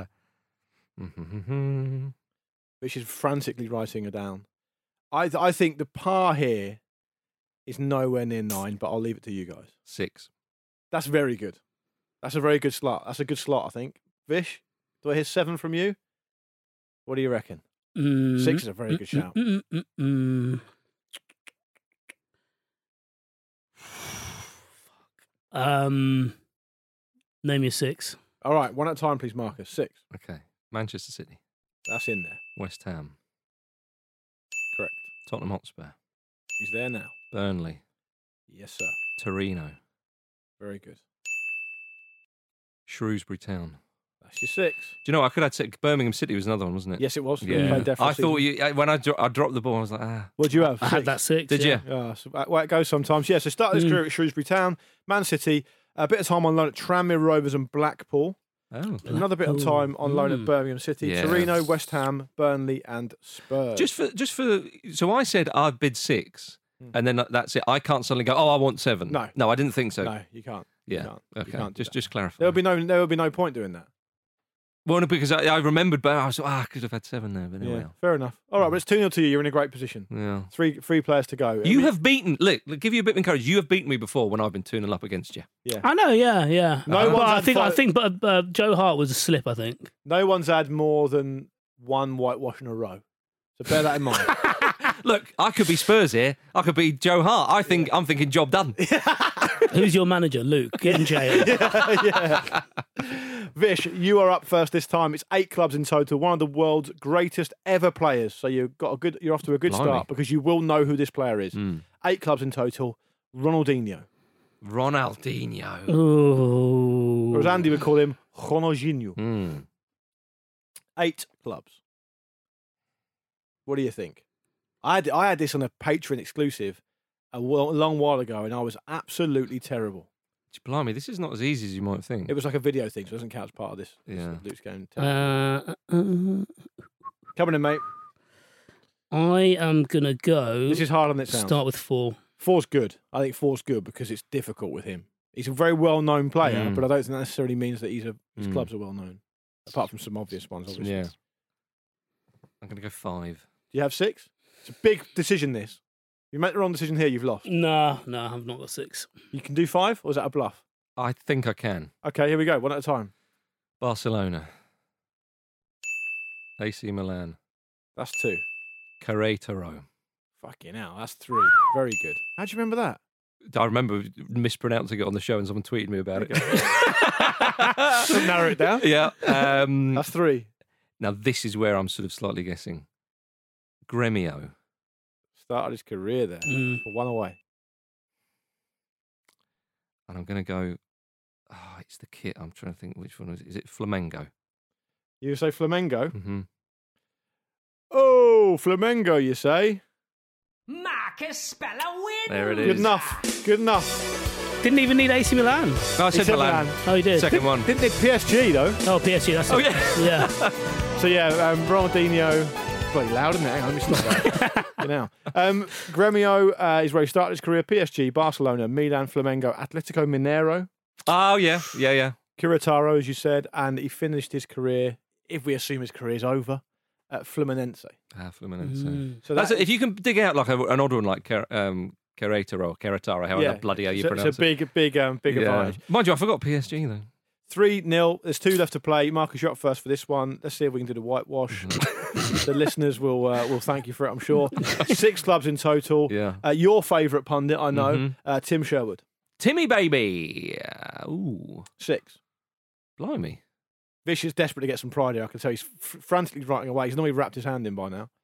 Which is frantically writing her down. I think the par here is nowhere near 9, but I'll leave it to you guys. 6. That's very good. That's a very good slot. That's a good slot, I think. Vish, do I hear 7 from you? What do you reckon? 6 is a very good shout. Name your 6. All right, one at a time, please, Marcus. 6. Okay. Manchester City. That's in there. West Ham. Correct. Tottenham Hotspur. He's there now. Burnley. Yes, sir. Torino. Very good. Shrewsbury Town. That's your 6. Do you know, I could have said Birmingham City was another one, wasn't it? Yes, it was. Yeah. I thought when I dropped the ball, I was like, What do you have? I had that 6. Did you? Yeah, so it goes sometimes. Yeah, so started his career at Shrewsbury Town, Man City, a bit of time on loan at Tranmere Rovers and Blackpool. Oh, another bit of time on loan at Birmingham City, Torino, West Ham, Burnley, and Spurs. Just for. So I said I'd bid 6, and then that's it. I can't suddenly go, I want 7. No, I didn't think so. No, you can't. Yeah, you can't. okay. You can't just clarify. There would be no point doing that. Well, no, because I remembered, but I was I could have had 7 there. But anyway, fair enough. All right, but it's 2-0 to you. You're in a great position. Yeah, three players to go. You have beaten. Look, give you a bit of encouragement. You have beaten me before when I've been 2-0 up against you. Yeah, I know. Yeah. I think, but Joe Hart was a slip. I think no one's had more than 1 whitewash in a row. So bear that in mind. Look, I could be Spurs here. I could be Joe Hart. I'm thinking job done. Who's your manager, Luke? Get in jail. Yeah. Vish, you are up first this time. It's 8 clubs in total. One of the world's greatest ever players. So you're off to a good start because you will know who this player is. 8 clubs in total. Ronaldinho. Ooh. Or as Andy would call him, Ronaldinho. 8 clubs. What do you think? I had this on a Patreon exclusive a long while ago, and I was absolutely terrible. Blimey, this is not as easy as you might think. It was like a video thing, so it doesn't count as part of this. Yeah. Luke's game. Coming in, mate. I am going to go... This is hard on its sound. Start with 4. 4's good. I think 4's good because it's difficult with him. He's a very well-known player, but I don't think that necessarily means that his clubs are well-known. Apart from some obvious ones, obviously. Yeah. I'm going to go 5. Do you have 6? It's a big decision, this. If you make the wrong decision here, you've lost. No, I've not got 6. You can do 5, or is that a bluff? I think I can. Okay, here we go. One at a time. Barcelona. AC Milan. That's 2. Querétaro. Fucking hell, that's 3. Very good. How'd you remember that? I remember mispronouncing it on the show and someone tweeted me about it. Narrow it down. Yeah. That's 3. Now, this is where I'm sort of slightly guessing. Gremio. Started his career there for 1 away. And I'm going to go... Oh, it's the kit. I'm trying to think which one is it. Is it Flamengo? You say Flamengo? Mm-hmm. Oh, Flamengo, you say? There it is. Good enough. Good enough. Didn't even need AC Milan. No, I said Milan. Oh, he did. Second one. Didn't need PSG, though. Oh, PSG, that's it. Oh, yeah. Yeah. So, yeah, Ronaldinho... Bloody loud, isn't it? Hang on, let me stop that. You know. Gremio is where he started his career. PSG, Barcelona, Milan, Flamengo, Atletico Mineiro. Oh, yeah. Yeah. Querétaro, as you said. And he finished his career, if we assume his career's over, at Fluminense. Fluminense. So that's if you can dig out like an odd one like Querétaro, however bloody how you pronounce it. It's a big advantage. Mind you, I forgot PSG though. 3-0. There's 2 left to play. Marcus, you're up first for this one. Let's see if we can do the whitewash. The listeners will thank you for it, I'm sure. 6 clubs in total. Yeah. Your favourite pundit, I know, Tim Sherwood. Timmy baby. Ooh. 6. Blimey. Vish is desperate to get some pride here. I can tell he's frantically writing away. He's normally wrapped his hand in by now.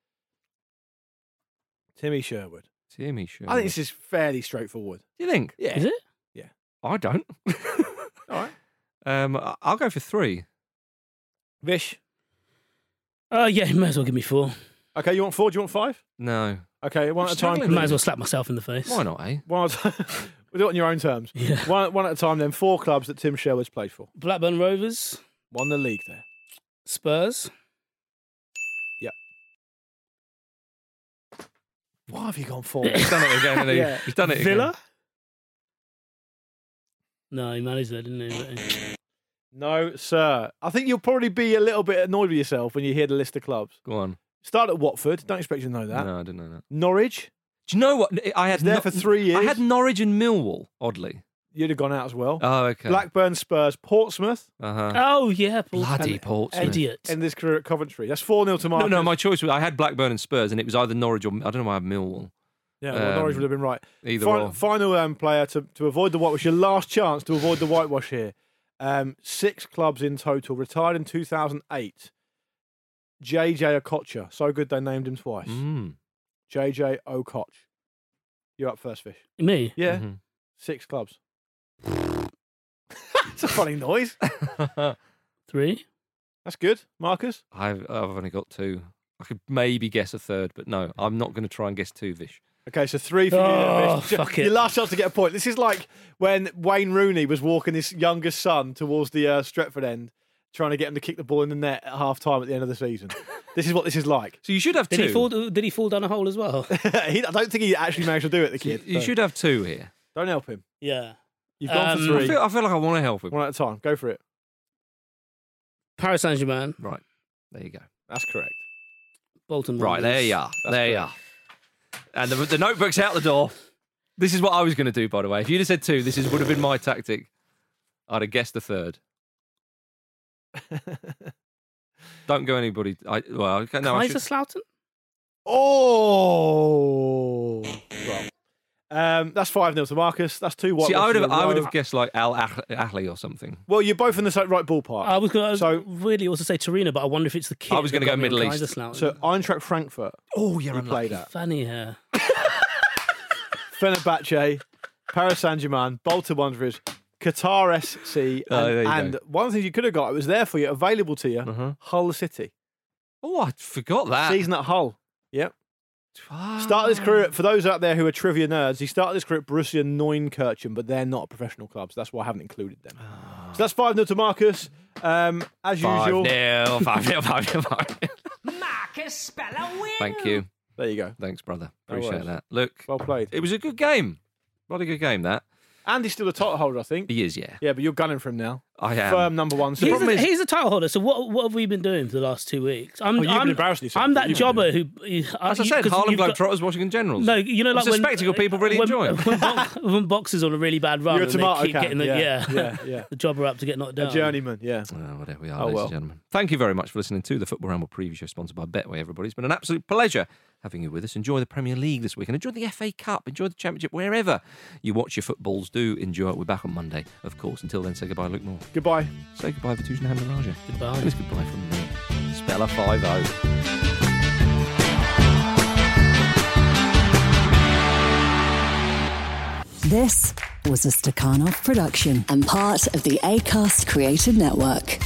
Timmy Sherwood. I think this is fairly straightforward. Do you think? Yeah. Is it? Yeah. I don't. All right. I'll go for 3. Vish. Yeah, you may as well give me 4. Okay, you want 4? Do you want 5? No. Okay, one at a time. Might as well slap myself in the face. Why not, eh? We'll do it on your own terms. Yeah. One at a time then. 4 clubs that Tim Sherwood's played for. Blackburn Rovers. Won the league there. Spurs. Yep. Why have you gone 4? He's done it again, hasn't he? Yeah. He's done it Villa? again. No, he managed there, didn't he? No, sir. I think you'll probably be a little bit annoyed with yourself when you hear the list of clubs. Go on. Start at Watford. Don't expect you to know that. No, I didn't know that. Norwich. Do you know what? I had there for 3 years. I had Norwich and Millwall, oddly. You'd have gone out as well. Oh, okay. Blackburn, Spurs, Portsmouth. Uh-huh. Oh, yeah. Bloody Portsmouth. Idiot. End his career at Coventry. That's 4-0 to Marcus. No, my choice was I had Blackburn and Spurs, and it was either Norwich or I don't know why I had Millwall. Yeah, well, Norwich would have been right. Either or. Final player to avoid the whitewash. Your last chance to avoid the whitewash here. 6 clubs in total. Retired in 2008. JJ Okocha. So good they named him twice. JJ Okocha. You're up first, Fish. Me? Yeah. 6 clubs. It's a funny noise. 3. That's good. Marcus? I've only got 2. I could maybe guess a 3rd, but no, I'm not going to try and guess 2, Vish. Okay, so 3 for you. Oh, fuck it. Your last chance to get a point. This is like when Wayne Rooney was walking his youngest son towards the Stretford end, trying to get him to kick the ball in the net at half time at the end of the season. This is what this is like. So you should have 2. Did he fall down a hole as well? I don't think he actually managed to do it, the kid. You should have 2 here. Don't help him. Yeah. You've gone for 3. I feel like I want to help him. One at a time. Go for it. Paris Saint-Germain. Right. There you go. That's correct. Bolton Right, there you are. There you are. And the notebook's out the door. This is what I was going to do, by the way. If you'd have said 2, would have been my tactic. I'd have guessed the 3rd. Don't go anybody. Kaiserslautern? Oh! Well. That's 5-0 to Marcus. That's 2 white. See, I would have guessed like Al Ahly or something. Well, you're both in the right ballpark. I was going to really also say Torino, but I wonder if it's the kid. I was going to go Middle East. So Eintracht Frankfurt. Oh, you're played at. Funny hair. Fenerbahce, Paris Saint-Germain, Bolton Wanderers, Qatar SC, and one of the things you could have got, it was there for you, available to you, Hull City. Oh, I forgot that. Season at Hull. Yep. Started his career, for those out there who are trivia nerds, he started his career at Borussia Neunkirchen, but they're not professional clubs. That's why I haven't included them. So that's 5-0 to Marcus. As usual. 5-0. Marcus Speller win. Thank you. There you go. Thanks, brother. No Appreciate worries. that. Look. Well played. It was a good game. Bloody good game, that. And he's still the title holder, I think. He is, yeah. Yeah, but you're gunning for him now. I am. Firm number one. So the problem is, he's a title holder. So what have we been doing for the last 2 weeks? you've been embarrassing yourself. I'm that jobber who... As I said, Harlem Globetrotters, Washington Generals. No, you know, like it's a spectacle people really enjoy. When boxers on a really bad run, You're a tomato and they keep can. getting the jobber up to get knocked down. A journeyman, yeah. Whatever we are, ladies and gentlemen. Thank you very much for listening to the Football Ramble preview show sponsored by Betway, everybody. It's been an absolute pleasure having you with us. Enjoy the Premier League this week and enjoy the FA Cup, enjoy the Championship, wherever you watch your footballs. Do enjoy it. We're back on Monday, of course. Until then, say goodbye, Luke Moore. Goodbye. Say goodbye, Vitusian Hamdalaja. Goodbye. It's goodbye from me. Speller 5-0. This was a Stakhanov production and part of the Acast Creative Network.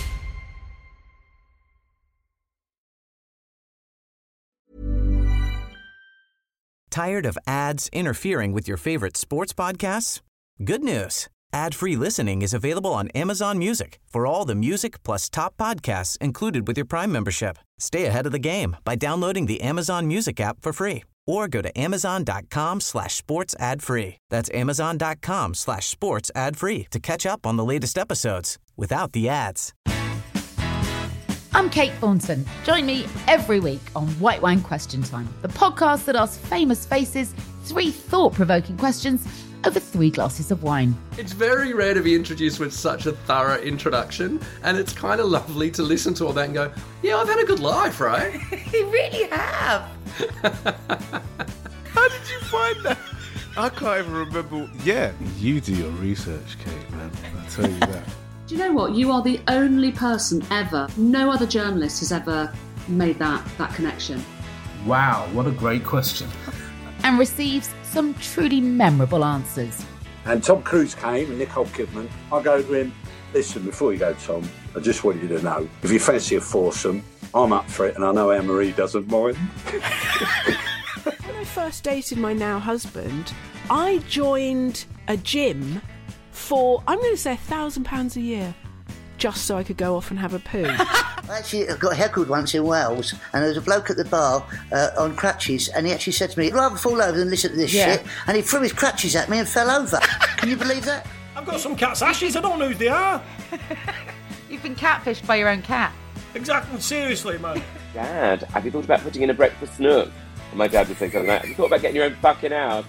Tired of ads interfering with your favorite sports podcasts? Good news. Ad-free listening is available on Amazon Music for all the music plus top podcasts included with your Prime membership. Stay ahead of the game by downloading the Amazon Music app for free or go to amazon.com/sports ad free. That's amazon.com/sports ad free to catch up on the latest episodes without the ads. I'm Kate Thornton. Join me every week on White Wine Question Time, the podcast that asks famous faces 3 thought-provoking questions over 3 glasses of wine. It's very rare to be introduced with such a thorough introduction, and it's kind of lovely to listen to all that and go, yeah, I've had a good life, right? You really have. How did you find that? I can't even remember. Yeah, you do your research, Kate, man. I'll tell you that. Do you know what? You are the only person ever, no other journalist has ever made that connection. Wow, what a great question. And receives some truly memorable answers. And Tom Cruise came and Nicole Kidman. I go to him, listen, before you go, Tom, I just want you to know, if you fancy a foursome, I'm up for it, and I know Anne-Marie doesn't mind. When I first dated my now husband, I joined a gym for, I'm going to say £1,000 a year, just so I could go off and have a poo. I actually got heckled once in Wales, and there was a bloke at the bar on crutches, and he actually said to me, I'd rather fall over than listen to this shit, and he threw his crutches at me and fell over. Can you believe that? I've got some cat's ashes, I don't know who they are. You've been catfished by your own cat. Exactly, seriously, man. Dad, have you thought about putting in a breakfast nook? And my dad would say something like that. Have you thought about getting your own fucking house?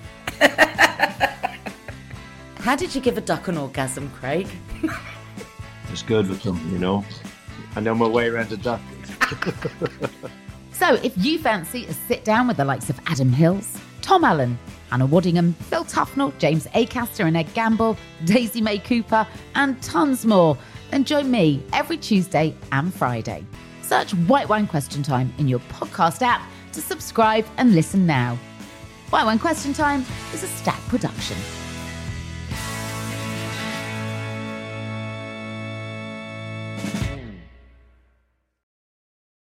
How did you give a duck an orgasm, Craig? It's good with them, you know. I know my way around a duck. So if you fancy a sit down with the likes of Adam Hills, Tom Allen, Hannah Waddingham, Phil Tufnell, James Acaster and Ed Gamble, Daisy May Cooper, and tons more, then join me every Tuesday and Friday. Search White Wine Question Time in your podcast app to subscribe and listen now. White Wine Question Time is a Stack production.